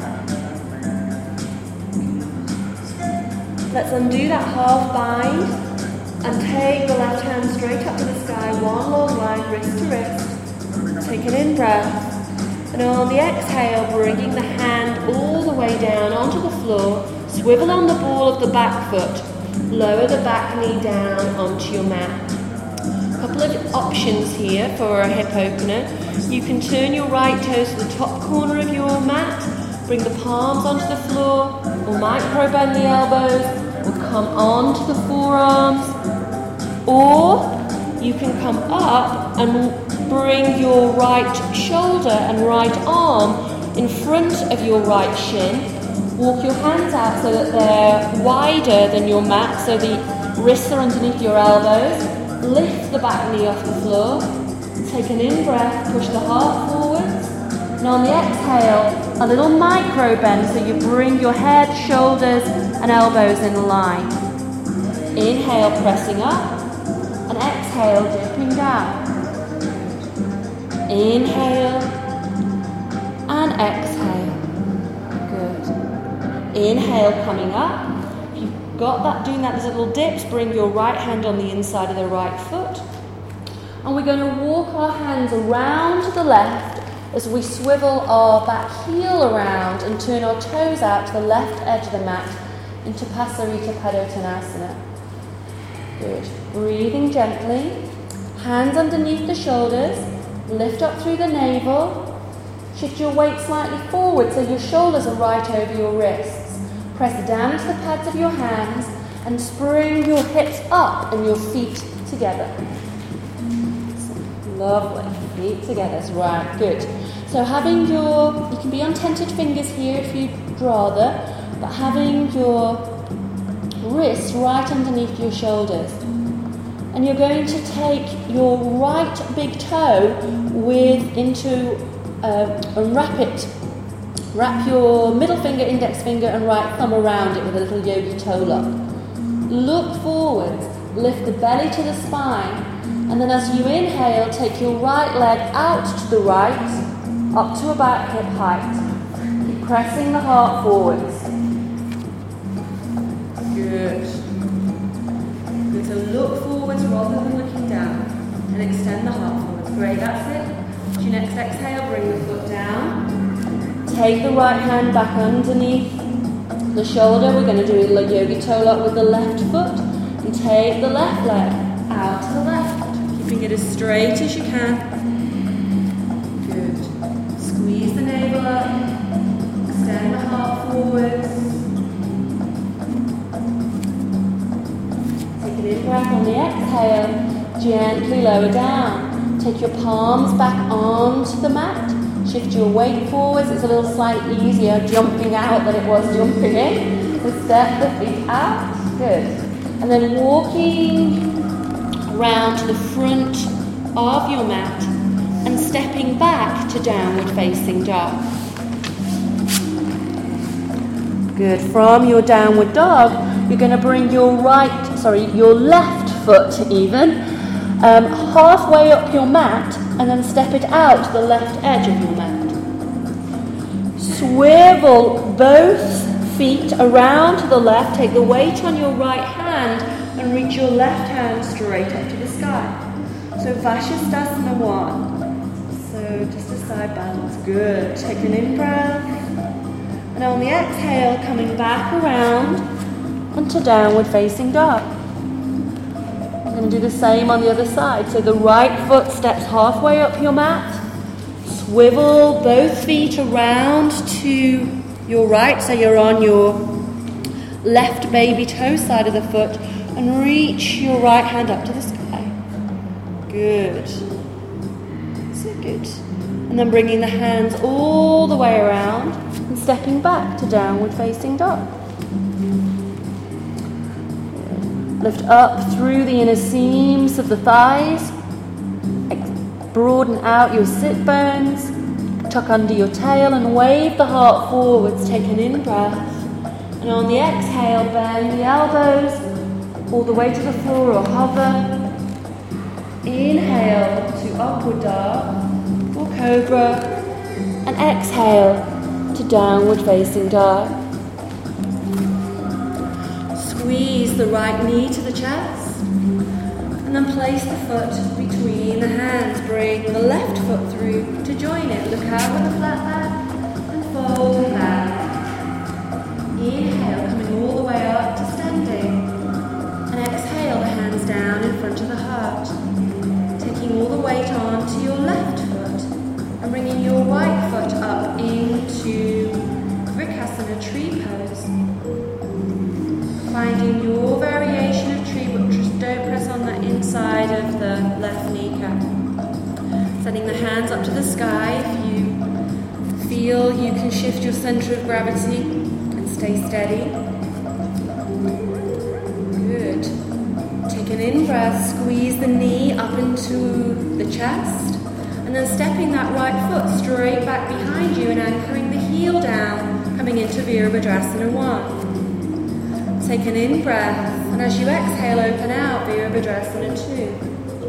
Let's undo that half bind and take the left hand straight up to the sky, one long line, wrist to wrist. Take an in-breath. And on the exhale, bringing the hand all the way down onto the floor, swivel on the ball of the back foot, lower the back knee down onto your mat. A couple of options here for a hip opener. You can turn your right toes to the top corner of your mat, bring the palms onto the floor, or micro bend the elbows, or come onto the forearms, or you can come up and bring your right shoulder and right arm in front of your right shin. Walk your hands out so that they're wider than your mat, so the wrists are underneath your elbows. Lift the back knee off the floor. Take an in-breath, push the heart forwards. And on the exhale, a little micro bend, so you bring your head, shoulders and elbows in line. Inhale, pressing up. And exhale, dipping down. Inhale and exhale. Good. Inhale, coming up. If you've got that, doing that, there's little dips, bring your right hand on the inside of the right foot. And we're going to walk our hands around to the left as we swivel our back heel around and turn our toes out to the left edge of the mat into Pasarita Padottanasana. Good. Breathing gently. Hands underneath the shoulders. Lift up through the navel. Shift your weight slightly forward so your shoulders are right over your wrists. Press down into the pads of your hands and spring your hips up and your feet together. Lovely. Feet together. That's right. Good. So having your, you can be on tented fingers here if you'd rather, but having your wrists right underneath your shoulders. And you're going to take your right big toe with into uh, and wrap it. Wrap your middle finger, index finger, and right thumb around it with a little yogi toe lock. Look forwards. Lift the belly to the spine. And then as you inhale, take your right leg out to the right, up to about hip height. Keep pressing the heart forwards. Good. Good. So look forwards rather than looking down. And extend the heart forwards. Great, that's it. As your next exhale, bring the foot down. Take the right hand back underneath the shoulder. We're going to do a yogi toe lock with the left foot. And take the left leg out to the left. Keeping it as straight as you can. Good. Squeeze the navel up. Extend the heart forwards. Take an in breath on the exhale. gently lower down. Take your palms back onto the mat. Shift your weight forwards. It's a little slightly easier jumping out than it was jumping in. So step the feet out. Good. And then walking around to the front of your mat and stepping back to downward facing dog. Good. From your downward dog, you're going to bring your right, sorry, your left foot even, um, halfway up your mat and then step it out to the left edge of your mat. Swivel both feet around to the left, take the weight on your right hand and reach your left hand straight up to the sky. So Vashisthasana one. So just a side balance. Good. Take an in-breath. And on the exhale, coming back around onto downward facing dog. I'm going to do the same on the other side. So the right foot steps halfway up your mat. Swivel both feet around to your right, so you're on your left baby toe side of the foot, and reach your right hand up to the sky. Good. So good. And then bringing the hands all the way around and stepping back to downward facing dog. Lift up through the inner seams of the thighs. Broaden out your sit bones. Tuck under your tail and wave the heart forwards. Take an in-breath. And on the exhale, bend the elbows all the way to the floor or hover. Inhale to upward dog or cobra. And exhale to downward facing dog. Squeeze the right knee to the chest. And then place the foot between the hands. Bring the left foot through to join it. Look out with a flat back and fold back. Inhale, coming all the way up to standing. And exhale, the hands down in front of the heart. Taking all the weight onto your left foot and bringing your right foot up into Vrikasana tree pose. Finding your variation of tree, but just don't press on the inside of the left kneecap. Sending the hands up to the sky. If you feel you can shift your center of gravity and stay steady. Good. Take an in-breath, squeeze the knee up into the chest, and then stepping that right foot straight back behind you and anchoring the heel down, coming into Virabhadrasana one. Take an in-breath, and as you exhale, open out, Virabhadrasana two.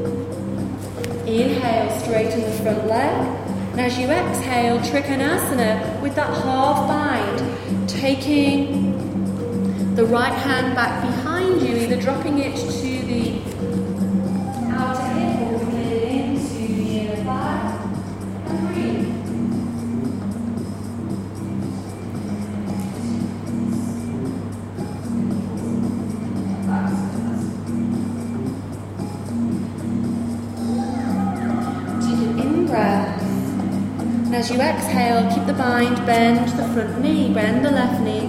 Inhale, straighten the front leg, and as you exhale, Trikonasana with that half bind, taking the right hand back behind you, either dropping it to the outer hip or bringing it into the inner thigh, and breathe. And as you exhale, keep the bind, bend the front knee, bend the left knee.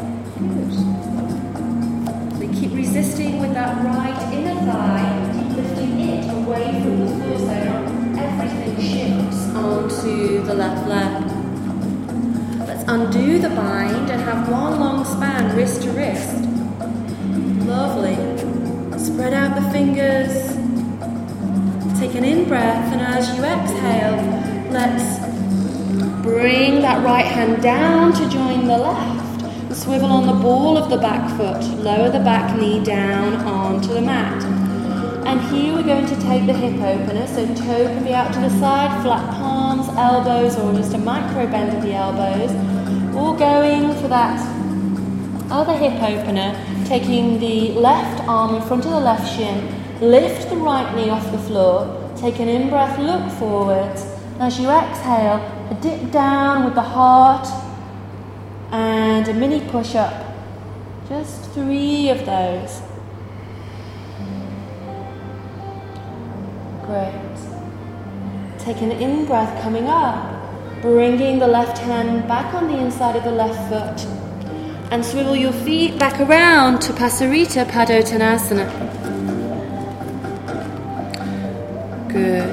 Good. We keep resisting with that right inner thigh, keep lifting it away from the floor so everything shifts onto the left leg. Let's undo the bind and have one long span, wrist to wrist. Lovely. Spread out the fingers. Take an in-breath, and as you exhale, let's bring that right hand down to join the left. And swivel on the ball of the back foot. Lower the back knee down onto the mat. And here we're going to take the hip opener. So toe can be out to the side, flat palms, elbows, or just a micro bend of the elbows. All going for that other hip opener, taking the left arm in front of the left shin. Lift the right knee off the floor. Take an in-breath, look forwards. As you exhale, a dip down with the heart and a mini push-up. Just three of those. Great. Take an in-breath coming up, bringing the left hand back on the inside of the left foot. And swivel your feet back around to Pasarita Padottanasana. Good.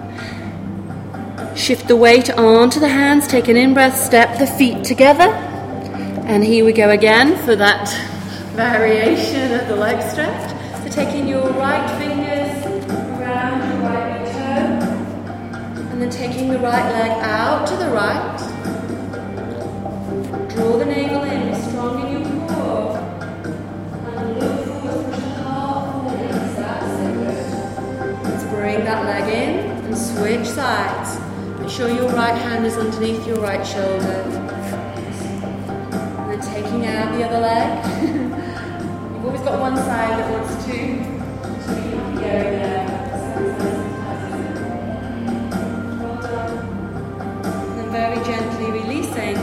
Shift the weight onto the hands, take an in-breath, step the feet together. And here we go again for that variation of the leg stretch. So taking your right fingers around your right big toe, and then taking the right leg out to the right. Draw the navel in, be strong in your core. And look forward, push the heart forward. That's so good. Let's bring that leg in and switch sides. Make sure your right hand is underneath your right shoulder. And then taking out the other leg. You've always got one side that wants to, to keep going there. And then very gently releasing.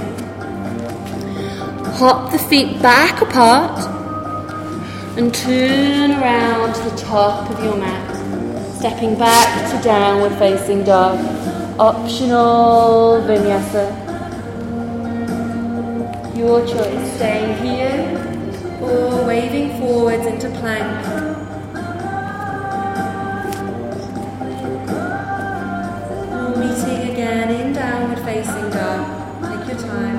Hop the feet back apart and turn around to the top of your mat. Stepping back to downward facing dog. Optional vinyasa. Your choice, staying here or waving forwards into plank. Or meeting again in downward facing dog. Take your time.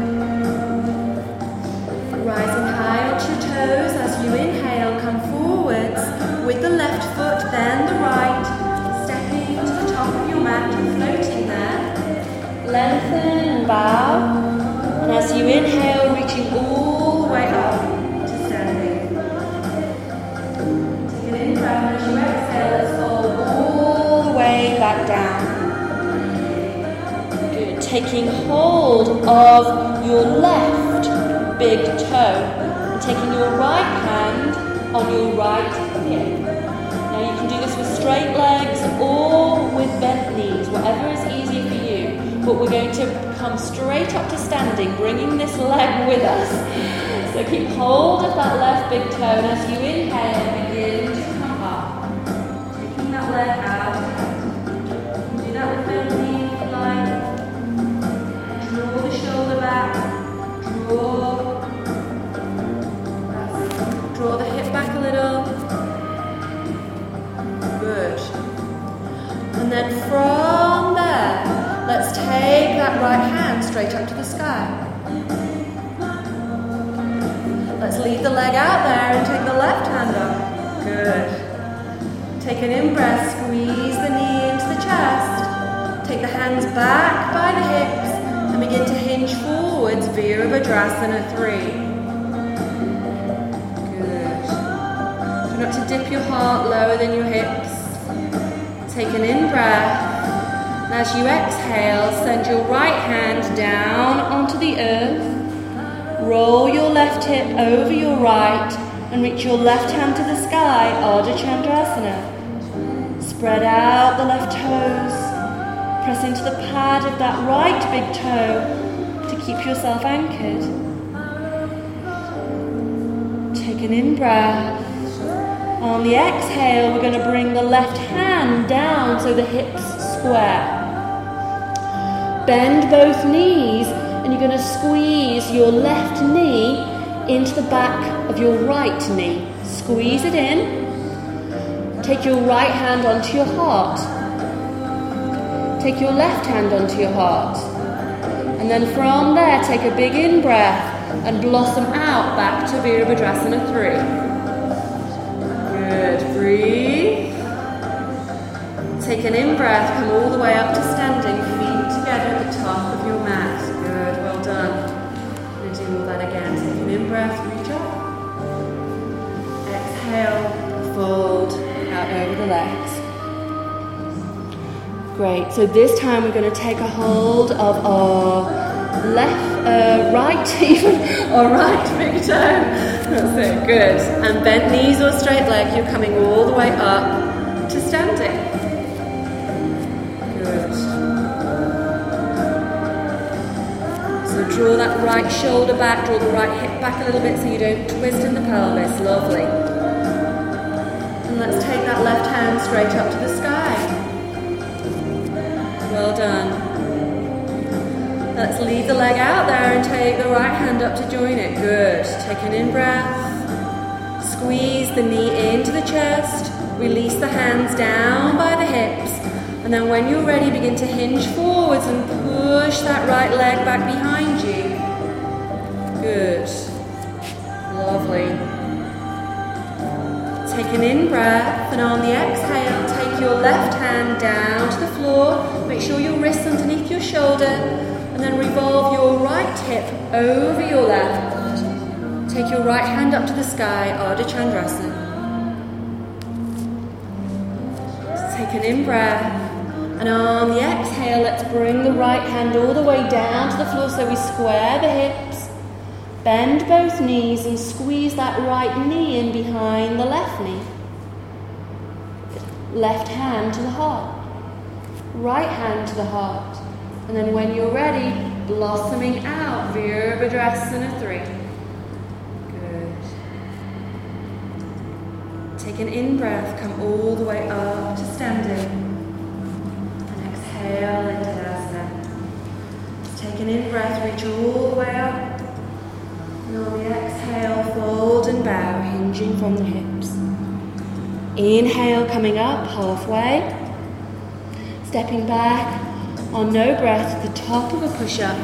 Rising high onto your toes as you inhale, come forwards with the left foot, then the right, stepping to the top of your mat and floating there. Lengthen and bow, and as you inhale, reaching all the way up to standing. Take an in-breath, as you exhale, let's fall all the way back down. Good, taking hold of your left big toe and taking your right hand on your right hip. Now you can do this with straight legs or with bent knees, whatever is easier for you. But we're going to come straight up to standing, bringing this leg with us. So keep hold of that left big toe, and as you inhale, begin to come up. Taking that leg out. You can do that with bent knees if you like. Draw the shoulder back. Draw. Draw the hip back a little. Good. And then from there, let's take that right hand straight up to the sky. Let's leave the leg out there and take the left hand up. Good. Take an in-breath, squeeze the knee into the chest. Take the hands back by the hips and begin to hinge forwards, Virabhadrasana three. Not to dip your heart lower than your hips. Take an in-breath. And as you exhale, send your right hand down onto the earth. Roll your left hip over your right and reach your left hand to the sky, Ardha Chandrasana. Spread out the left toes. Press into the pad of that right big toe to keep yourself anchored. Take an in-breath. On the exhale, we're going to bring the left hand down so the hips square. Bend both knees, and you're going to squeeze your left knee into the back of your right knee. Squeeze it in. Take your right hand onto your heart. Take your left hand onto your heart. And then from there, take a big in-breath and blossom out back to Virabhadrasana three. Good, breathe. Take an in-breath, come all the way up to standing, feet together at the top of your mat. Good, well done. I'm going to do all that again. Take an in-breath, reach up. Exhale, fold out over the legs. Great, so this time we're going to take a hold of our left, uh, right even, or right big toe. That's it, good. And bent knees or straight leg, you're coming all the way up to standing. Good. So draw that right shoulder back, draw the right hip back a little bit so you don't twist in the pelvis. Lovely. And let's take that left hand straight up to the sky. Well done. Let's leave the leg out there and take the right hand up to join it. Good. Take an in-breath. Squeeze the knee into the chest. Release the hands down by the hips. And then when you're ready, begin to hinge forwards and push that right leg back behind you. Good. Lovely. Take an in-breath, and on the exhale, take your left hand down to the floor. Make sure your wrist's underneath your shoulder, and then revolve your right hip over your left. Take your right hand up to the sky, Ardha Chandrasana. Take an in-breath, and on the exhale, let's bring the right hand all the way down to the floor so we square the hips. Bend both knees and squeeze that right knee in behind the left knee. Left hand to the heart. Right hand to the heart. And then when you're ready, blossoming out, Virabhadrasana three. Good. Take an in-breath, come all the way up to standing. And exhale into Tadasana. Take an in-breath, reach all the way up. And on the exhale, fold and bow, hinging from the hips. Inhale, coming up halfway. Stepping back on no breath to the top of a push-up.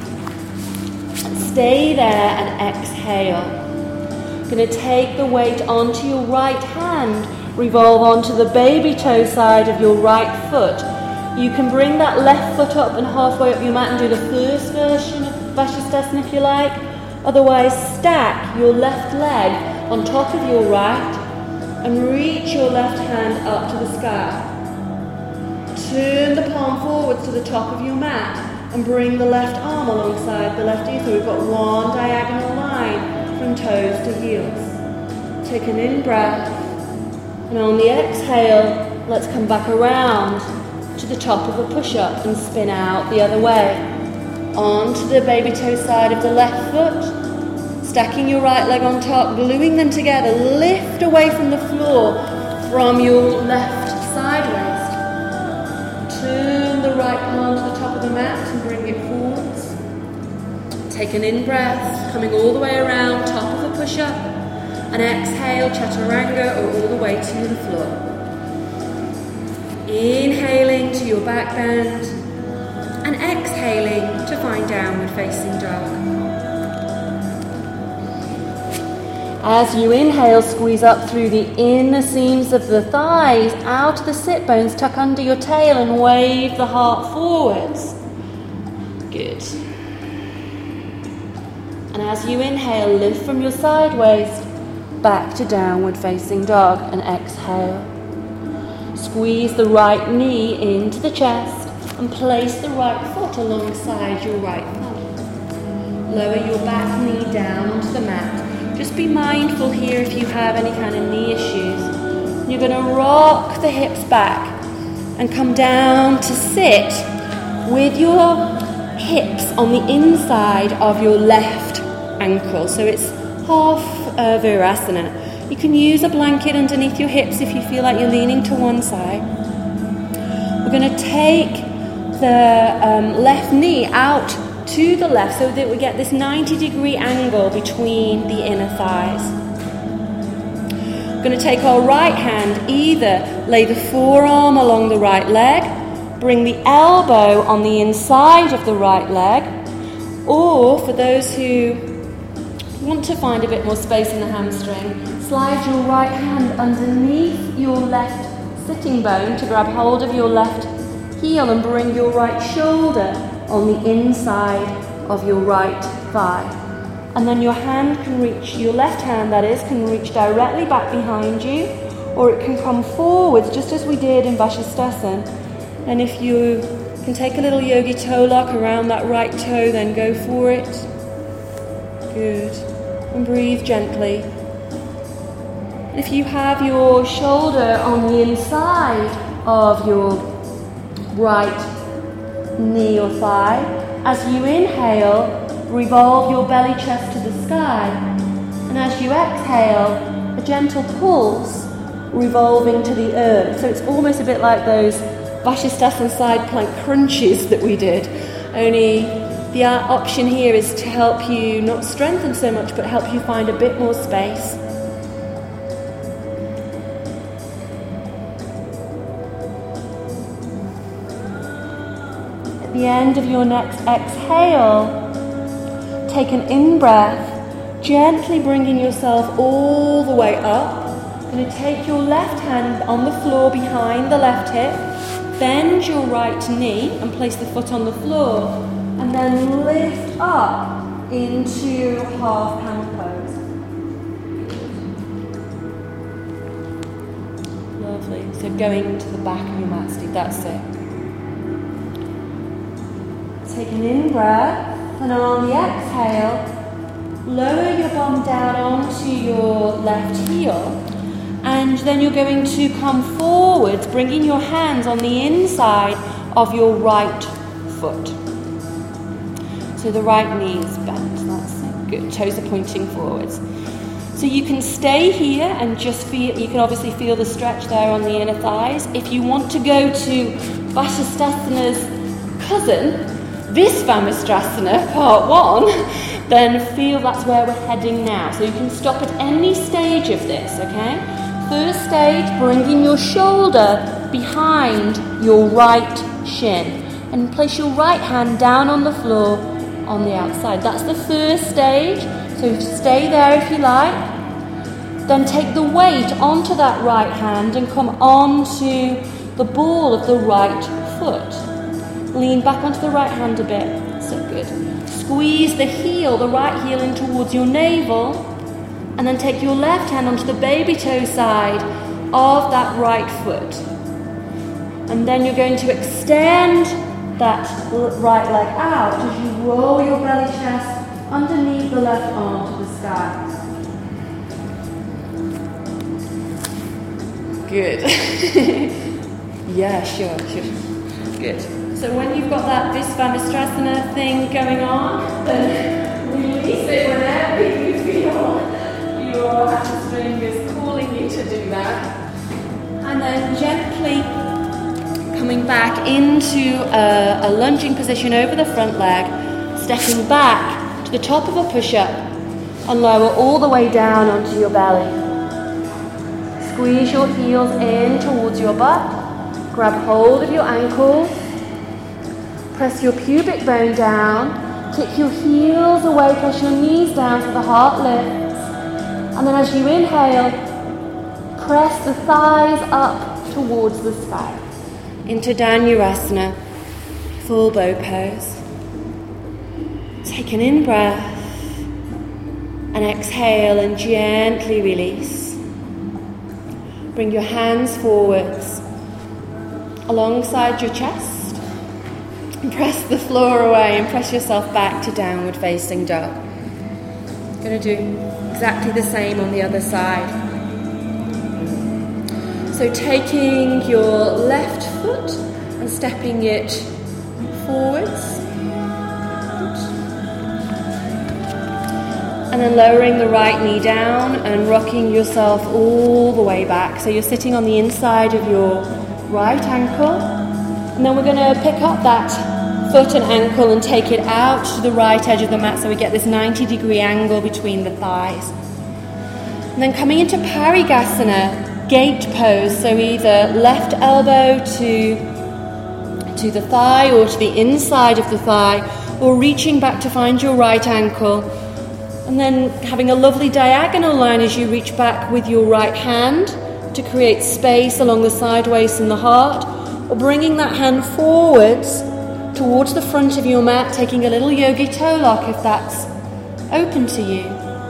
Stay there and exhale. Going to take the weight onto your right hand. Revolve onto the baby toe side of your right foot. You can bring that left foot up and halfway up your mat and do the first version of Vashisthasana if you like. Otherwise, stack your left leg on top of your right and reach your left hand up to the sky. Turn the palm forwards to the top of your mat and bring the left arm alongside the left ear. So we've got one diagonal line from toes to heels. Take an in-breath, and on the exhale, let's come back around to the top of a push-up and spin out the other way. Onto the baby toe side of the left foot, stacking your right leg on top, gluing them together. Lift away from the floor from your left side waist. Turn the right arm to the top of the mat and bring it forwards. Take an in-breath, coming all the way around, top of a push-up, and exhale, chaturanga, or all the way to the floor. Inhaling to your back bend, and exhaling to find downward facing dog. As you inhale, squeeze up through the inner seams of the thighs, out of the sit bones, tuck under your tail and wave the heart forwards. Good. And as you inhale, lift from your side waist, back to downward facing dog, and exhale. Squeeze the right knee into the chest and place the right foot alongside your right thumb. Lower your back knee down onto the mat. Just be mindful here if you have any kind of knee issues. You're going to rock the hips back and come down to sit with your hips on the inside of your left ankle. So it's half uh, Virasana. You can use a blanket underneath your hips if you feel like you're leaning to one side. We're going to take the um, left knee out to the left so that we get this ninety degree angle between the inner thighs. We're going to take our right hand, either lay the forearm along the right leg, bring the elbow on the inside of the right leg, or for those who want to find a bit more space in the hamstring, slide your right hand underneath your left sitting bone to grab hold of your left heel and bring your right shoulder on the inside of your right thigh. And then your hand can reach, your left hand that is, can reach directly back behind you, or it can come forwards just as we did in Vashisthasana. And if you can take a little yogi toe lock around that right toe, then go for it. Good. And breathe gently. If you have your shoulder on the inside of your right knee or thigh, as you inhale, revolve your belly chest to the sky, and as you exhale, a gentle pulse revolving to the earth. So it's almost a bit like those Vashisthasana side plank crunches that we did, only the option here is to help you not strengthen so much, but help you find a bit more space. At the end of your next exhale, take an in-breath, gently bringing yourself all the way up. You're going to take your left hand on the floor behind the left hip, bend your right knee and place the foot on the floor, and then lift up into half camel pose. Lovely. So going to the back of your mat, Steve, that's it. Take an in-breath, and on the exhale, lower your bum down onto your left heel, and then you're going to come forwards, bringing your hands on the inside of your right foot. So the right knee is bent, that's it. Good, toes are pointing forwards. So you can stay here and just feel, you can obviously feel the stretch there on the inner thighs. If you want to go to Vashisthasana's cousin, Visvamistrasana, part one, then feel that's where we're heading now. So you can stop at any stage of this, okay? First stage, bringing your shoulder behind your right shin and place your right hand down on the floor on the outside. That's the first stage, so stay there if you like. Then take the weight onto that right hand and come onto the ball of the right foot. Lean back onto the right hand a bit. So good. Squeeze the heel, the right heel in towards your navel, and then take your left hand onto the baby toe side of that right foot. And then you're going to extend that right leg out as you roll your belly chest underneath the left arm to the sky. Good. Yeah, sure, sure. Good. So when you've got that Visvamistrasana thing going on, then release it whenever you feel your hamstring is calling you to do that. And then gently coming back into a, a lunging position over the front leg, stepping back to the top of a push-up and lower all the way down onto your belly. Squeeze your heels in towards your butt, grab hold of your ankles, press your pubic bone down, kick your heels away, press your knees down so the heart lifts. And then as you inhale, press the thighs up towards the sky. Into Dhanurasana, full bow pose. Take an in-breath and exhale and gently release. Bring your hands forwards alongside your chest and press the floor away and press yourself back to downward facing dog. Going to do exactly the same on the other side. So taking your left foot and stepping it forwards. And then lowering the right knee down and rocking yourself all the way back. So you're sitting on the inside of your right ankle. And then we're going to pick up that foot and ankle and take it out to the right edge of the mat so we get this ninety degree angle between the thighs. And then coming into Parigasana, gate pose, so either left elbow to, to the thigh or to the inside of the thigh, or reaching back to find your right ankle. And then having a lovely diagonal line as you reach back with your right hand to create space along the side waist and the heart, or bringing that hand forwards towards the front of your mat, taking a little yogi toe lock if that's open to you.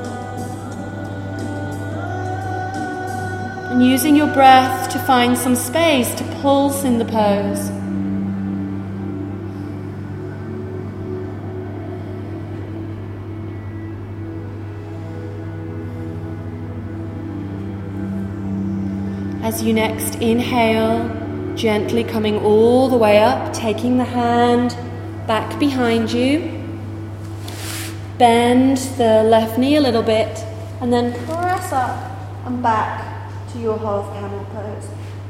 And using your breath to find some space to pulse in the pose. As you next inhale, gently coming all the way up, taking the hand back behind you. Bend the left knee a little bit, and then press up and back to your half camel pose.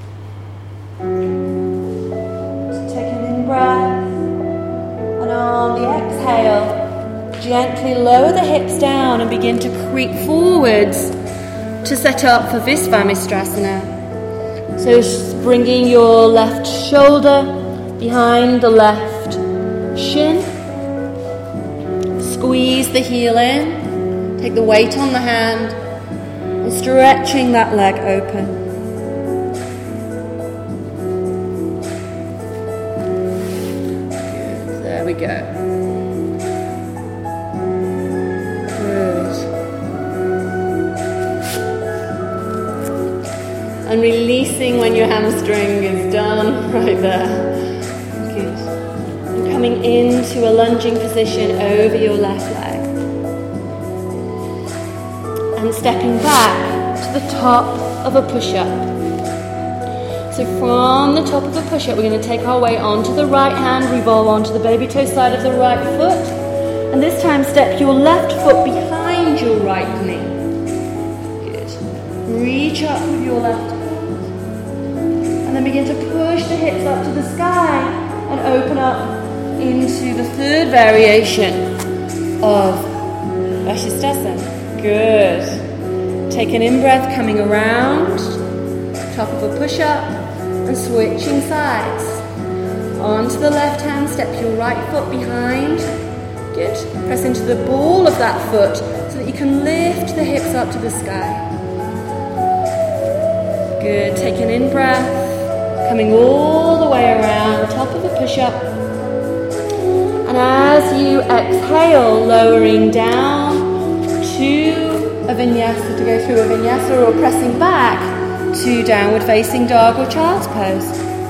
So take an in-breath, and on the exhale, gently lower the hips down and begin to creep forwards to set up for Visvamistrasana. So bringing your left shoulder behind the left Shin. Squeeze the heel in. Take the weight on the hand. And stretching that leg open. Good. There we go. Good. And releasing when your hamstring is done, right there. Good. And coming into a lunging position over your left leg. And stepping back to the top of a push-up. So from the top of the push-up, we're going to take our weight onto the right hand, revolve onto the baby toe side of the right foot. And this time step your left foot behind your right knee. Good. Reach up with your left foot. And then begin to push the hips up to the sky and open up into the third variation of Vashisthasana. Good. Take an in-breath coming around, top of a push-up, and switching sides. Onto the left hand, step your right foot behind. Good. Press into the ball of that foot so that you can lift the hips up to the sky. Good. Take an in-breath, coming all the way around, top of the push-up. And as you exhale, lowering down to a vinyasa, to go through a vinyasa, or pressing back to downward facing dog or child's pose.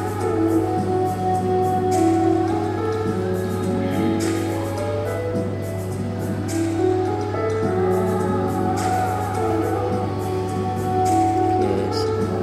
Good.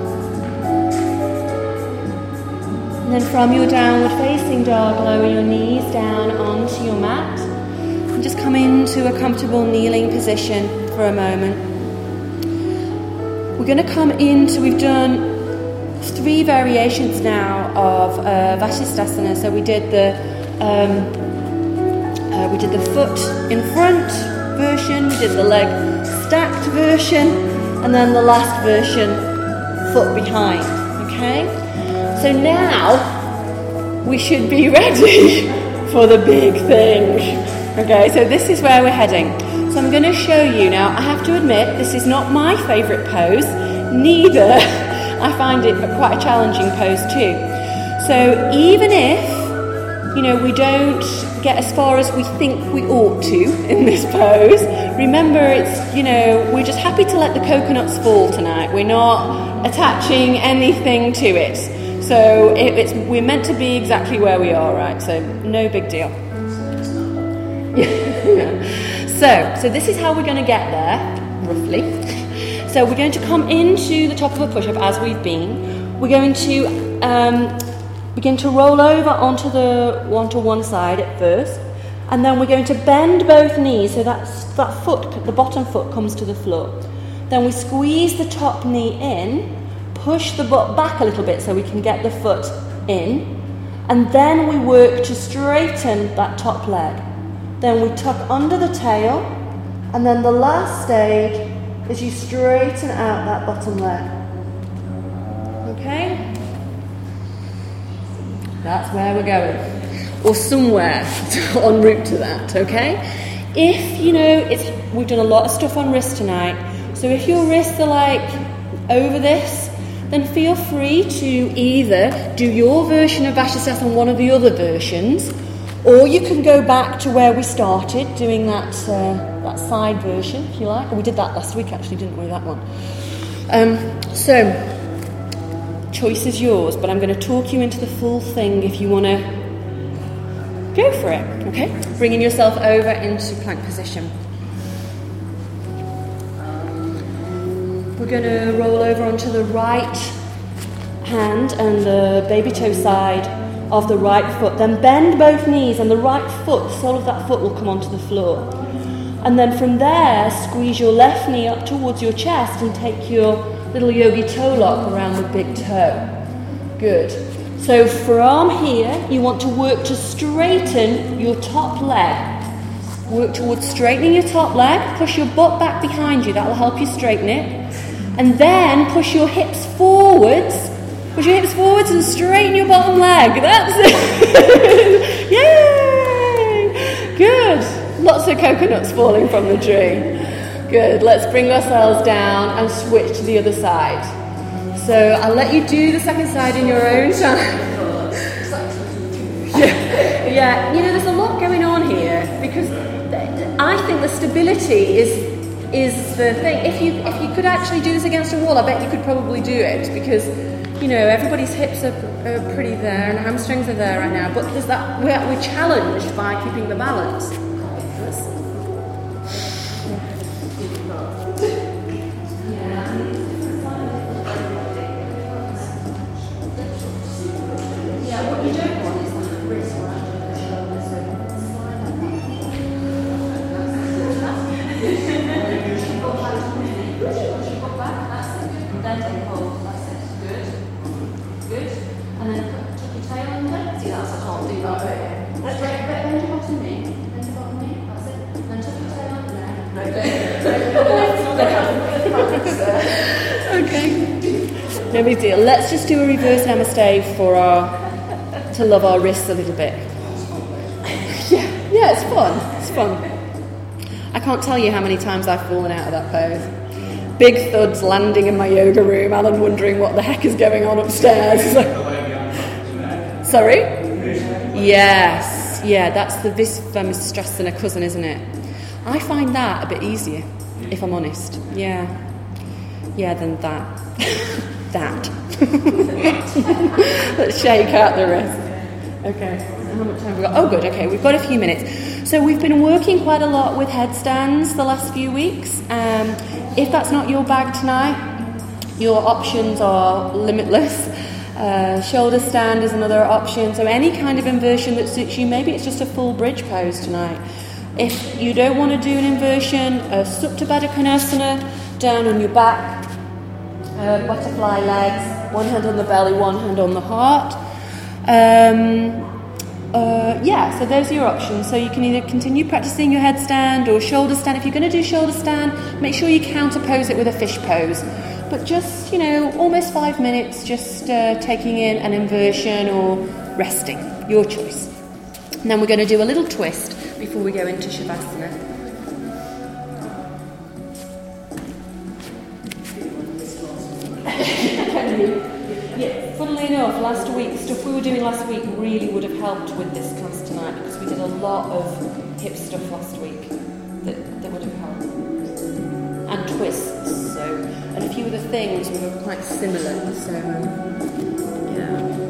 And then from your downward facing dog, lower your knees down onto your mat and just come into a comfortable kneeling position for a moment. We're going to come into, we've done three variations now of uh, Vashisthasana. So we did the um, uh, we did the foot in front version, we did the leg stacked version, and then the last version, foot behind. Okay? So now we should be ready for the big thing. Okay, so this is where we're heading. So I'm going to show you now. I have to admit, this is not my favourite pose. Neither. I find it quite a challenging pose too. So even if, you know, we don't get as far as we think we ought to in this pose, remember it's, you know, we're just happy to let the coconuts fall tonight. We're not attaching anything to it. So it, it's we're meant to be exactly where we are, right? So no big deal. So, so this is how we're going to get there, roughly. So we're going to come into the top of a push-up as we've been. We're going to um, begin to roll over onto the onto one side at first, and then we're going to bend both knees so that's that foot, the bottom foot, comes to the floor. Then we squeeze the top knee in, push the butt back a little bit so we can get the foot in, and then we work to straighten that top leg. Then we tuck under the tail, and then the last stage is you straighten out that bottom leg. Okay? That's where we're going. Or somewhere en route to that, okay? If, you know, it's we've done a lot of stuff on wrist tonight, so if your wrists are like over this, then feel free to either do your version of Vashisthasana, one of the other versions, or you can go back to where we started, doing that uh, that side version, if you like. We did that last week, actually, didn't we, that one? Um, so, choice is yours, but I'm going to talk you into the full thing if you want to go for it, okay? Bringing yourself over into plank position. We're going to roll over onto the right hand and the baby toe side of the right foot, then bend both knees and the right foot, the sole of that foot will come onto the floor. And then from there, squeeze your left knee up towards your chest and take your little yogi toe lock around the big toe. Good. So from here, you want to work to straighten your top leg. Work towards straightening your top leg, push your butt back behind you, that will help you straighten it. And then push your hips forwards. Push your hips forwards and straighten your bottom leg. That's it. Yeah! of coconuts falling from the tree. Good. Let's bring ourselves down and switch to the other side. So I'll let you do the second side in your own time. yeah. yeah, you know, there's a lot going on here because I think the stability is is the thing. If you if you could actually do this against a wall, I bet you could probably do it because, you know, everybody's hips are, are pretty there and hamstrings are there right now. But there's that we're, we're challenged by keeping the balance. No big deal. Let's just do a reverse namaste for our to love our wrists a little bit. Yeah, yeah, it's fun. It's fun. I can't tell you how many times I've fallen out of that pose. Big thuds landing in my yoga room. Alan wondering what the heck is going on upstairs. Sorry? Yes, yeah, that's the Visvamstrasana cousin, isn't it? I find that a bit easier, if I'm honest. Yeah, yeah, than that. That. Let's shake out the rest. Okay, how much time have we got? Oh, good, okay, we've got a few minutes. So we've been working quite a lot with headstands the last few weeks. Um, if that's not your bag tonight, your options are limitless. Uh, shoulder stand is another option. So any kind of inversion that suits you. Maybe it's just a full bridge pose tonight. If you don't want to do an inversion, a Supta Baddha Konasana, down on your back. Uh, butterfly legs, one hand on the belly, one hand on the heart. Um, uh, yeah, so those are your options. So you can either continue practicing your headstand or shoulder stand. If you're going to do shoulder stand, make sure you counterpose it with a fish pose. But just, you know, almost five minutes, just uh, taking in an inversion or resting, your choice. And then we're going to do a little twist before we go into Shavasana. Yeah, funnily enough, last week, the stuff we were doing last week really would have helped with this class tonight because we did a lot of hip stuff last week that, that would have helped. And twists, so, and a few of the things were quite similar, so, um, yeah.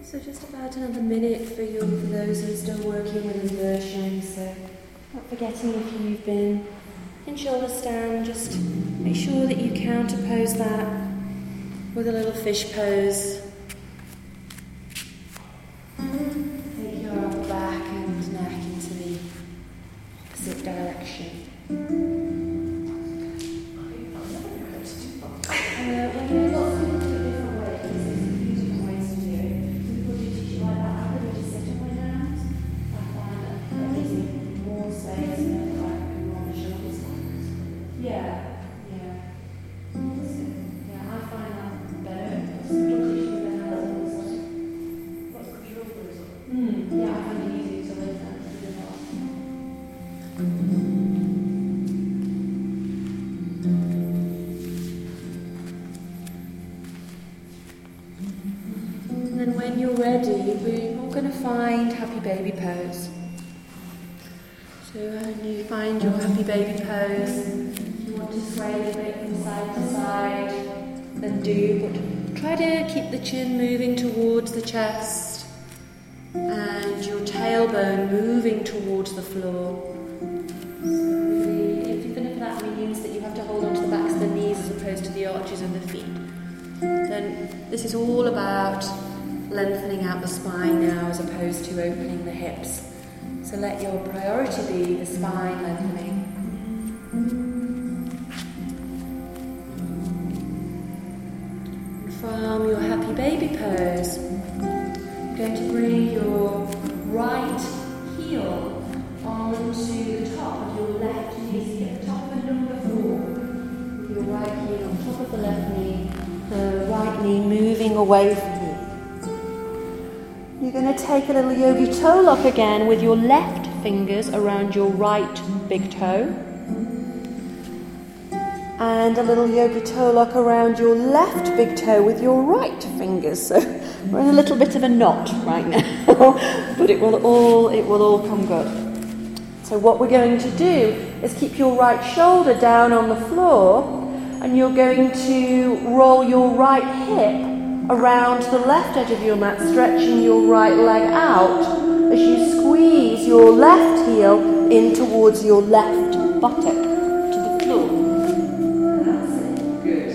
So just about another minute for you, for those who are still working with inversion. So not forgetting if you've been in shoulder stand, just make sure that you counterpose that with a little fish pose. Take your upper back and neck into the opposite direction. Uh, when you're lots of people do it different ways, there's a few different ways to do it. People do teach you like that. I could just sit on my hands. I find that that gives me more space and then I can roll my shoulders. Yeah, yeah. So, yeah, I find that better. People teach you with their hands also. What's the drill for us? Mm, yeah, I find it easy to lift that to the heart. And then when you're ready, we're all going to find happy baby pose. So when you find your happy baby pose, if you want to sway a bit from side to side, then do, but try to keep the chin moving towards the chest and your tailbone moving towards the floor. So really, if, even if that means that you have to hold onto the backs of the knees as opposed to the arches of the feet, then this is all about lengthening out the spine now as opposed to opening the hips. So let your priority be the spine lengthening. From your happy baby pose, you're going to bring your right heel onto the top of your left knee. So at the top of number four, with your right heel on top of the left knee, the right knee moving away from you. You're going to take a little yogi toe lock again with your left fingers around your right big toe. And a little yogi toe lock around your left big toe with your right fingers. So we're in a little bit of a knot right now, but it will all it will all come good. So what we're going to do is keep your right shoulder down on the floor, and you're going to roll your right hip around the left edge of your mat, stretching your right leg out as you squeeze your left heel in towards your left buttock to the floor. That's it. Good.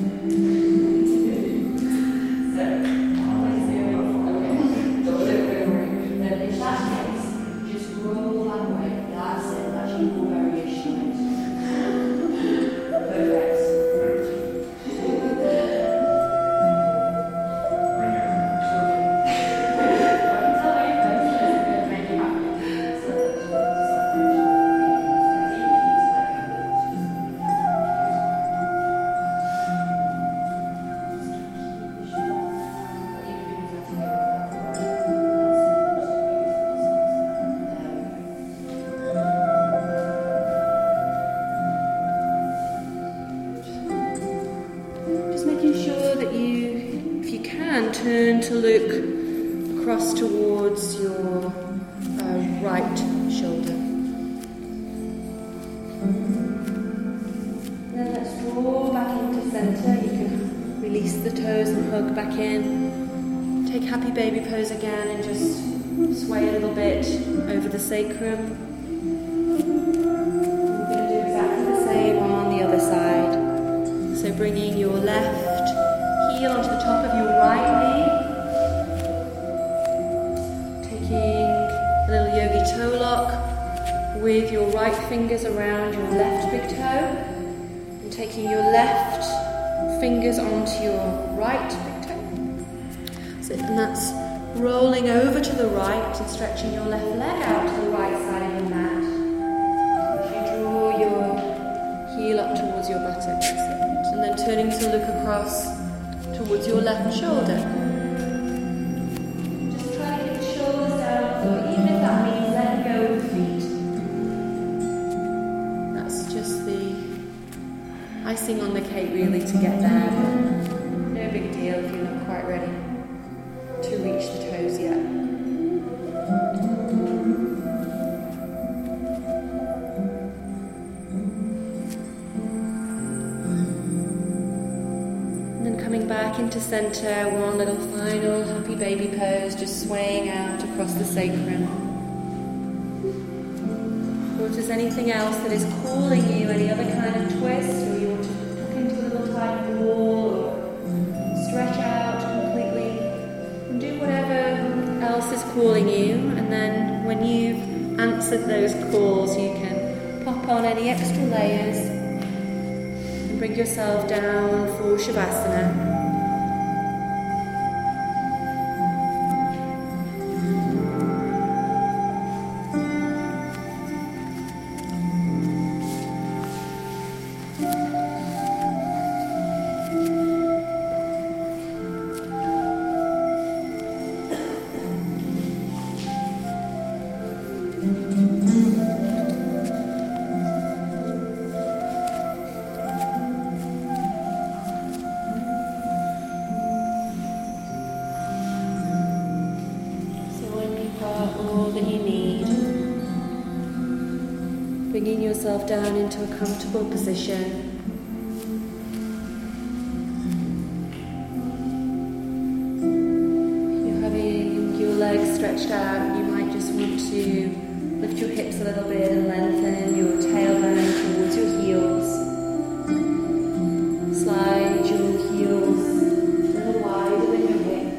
Then in that case, just roll that way. That's it. That's your variation. Perfect. Turn to look across towards your uh, right shoulder. Then let's roll back into centre. You can release the toes and hug back in. Take happy baby pose again and just sway a little bit over the sacrum. We're going to do exactly the same on the other side. So bringing your left heel onto the top of your right knee. Taking a little yogi toe lock with your right fingers around your left big toe. And taking your left fingers onto your right big toe. So, and that's rolling over to the right and stretching your left leg out to the right side of your mat. As you draw your heel up towards your buttocks. And then turning to look across towards your left shoulder. Just try to get the shoulders down, or even if that means letting go of the feet. That's just the icing on the cake really to get there. No big deal if you're not quite ready to reach the toes yet. Coming back into center, one little final happy baby pose, just swaying out across the sacrum. Or if there's anything else that is calling you, any other kind of twist, or you want to tuck into a little tight ball, or stretch out completely, and do whatever else is calling you. And then when you've answered those calls, you can pop on any extra layers and bring yourself down for Shavasana. Bringing yourself down into a comfortable position. If you're having your legs stretched out, you might just want to lift your hips a little bit and lengthen your tailbone towards your heels. Slide your heels a little wider than your hips.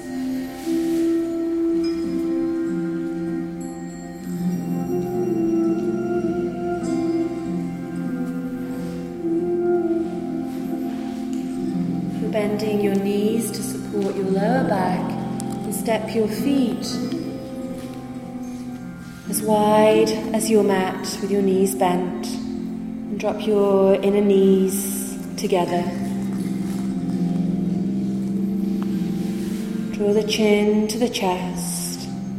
Bending your knees to support your lower back, and step your feet as wide as your mat with your knees bent, and drop your inner knees together. Draw the chin to the chest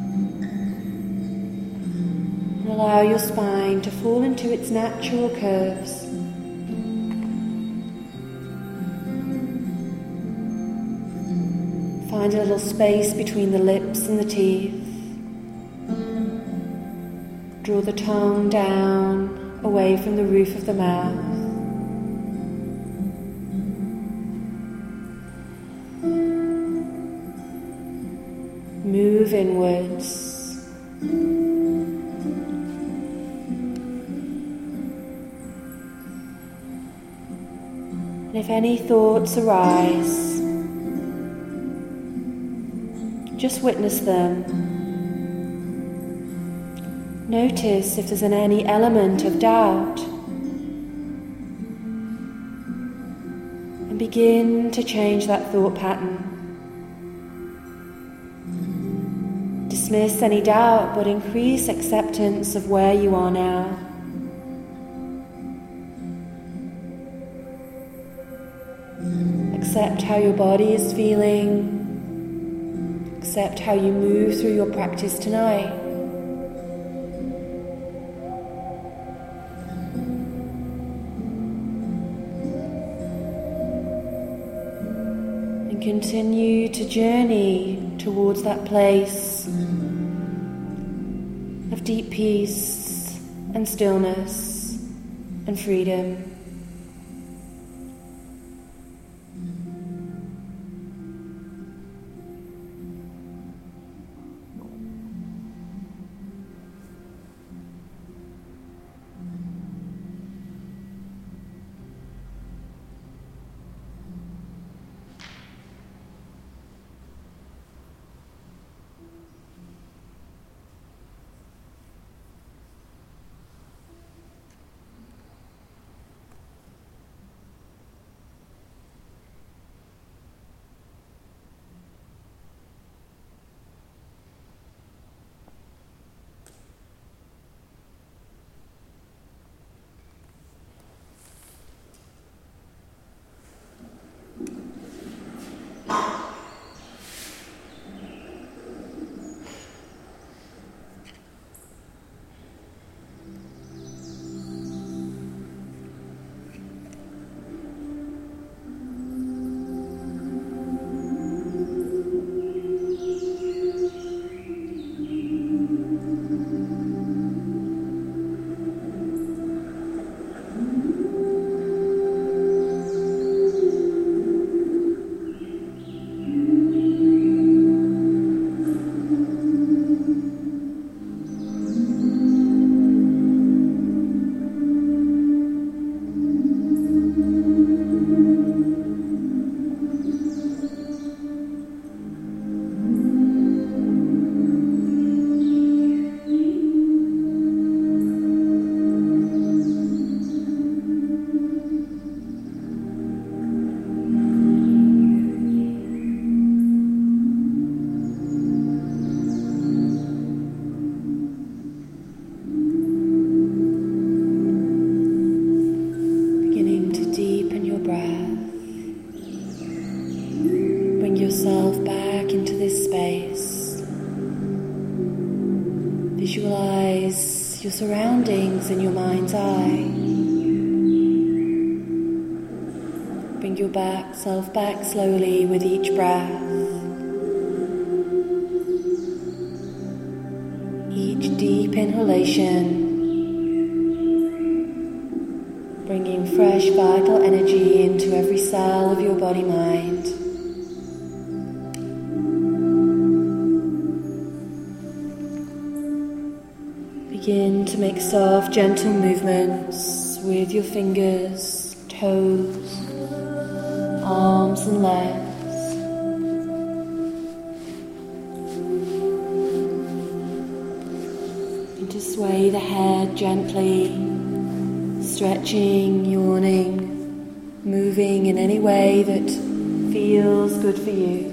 and allow your spine to fall into its natural curves. Find a little space between the lips and the teeth. Draw the tongue down, away from the roof of the mouth. Move inwards. And if any thoughts arise, just witness them. Notice if there's an any element of doubt. And begin to change that thought pattern. Dismiss any doubt, but increase acceptance of where you are now. Accept how your body is feeling. Accept how you move through your practice tonight. And continue to journey towards that place of deep peace and stillness and freedom. yourself back into this space. Visualize your surroundings in your mind's eye. Bring your back, self back slowly with each breath. Each deep inhalation, bringing fresh vital energy into every cell of your body-mind. Begin to make soft, gentle movements with your fingers, toes, arms and legs. And to sway the head gently, stretching, yawning, moving in any way that feels good for you.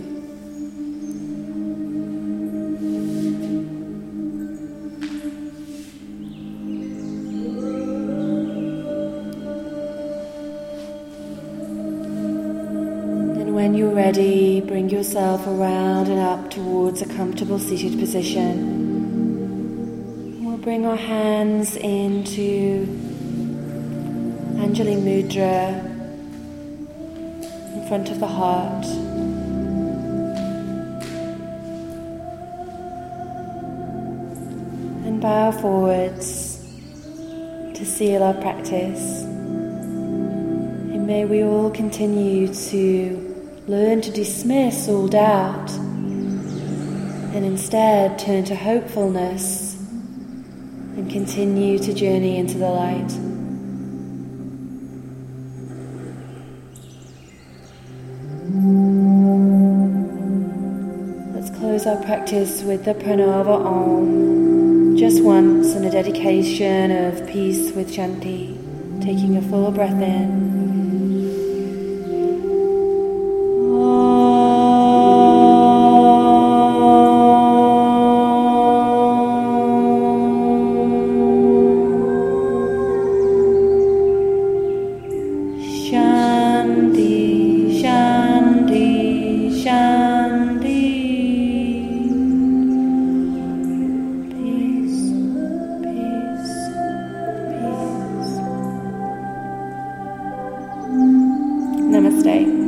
When you're ready, bring yourself around and up towards a comfortable seated position. We'll bring our hands into Anjali Mudra in front of the heart. And bow forwards to seal our practice. And may we all continue to learn to dismiss all doubt and instead turn to hopefulness and continue to journey into the light. Let's close our practice with the Pranava Om, just once in a dedication of peace with Shanti, taking a full breath in. Namaste.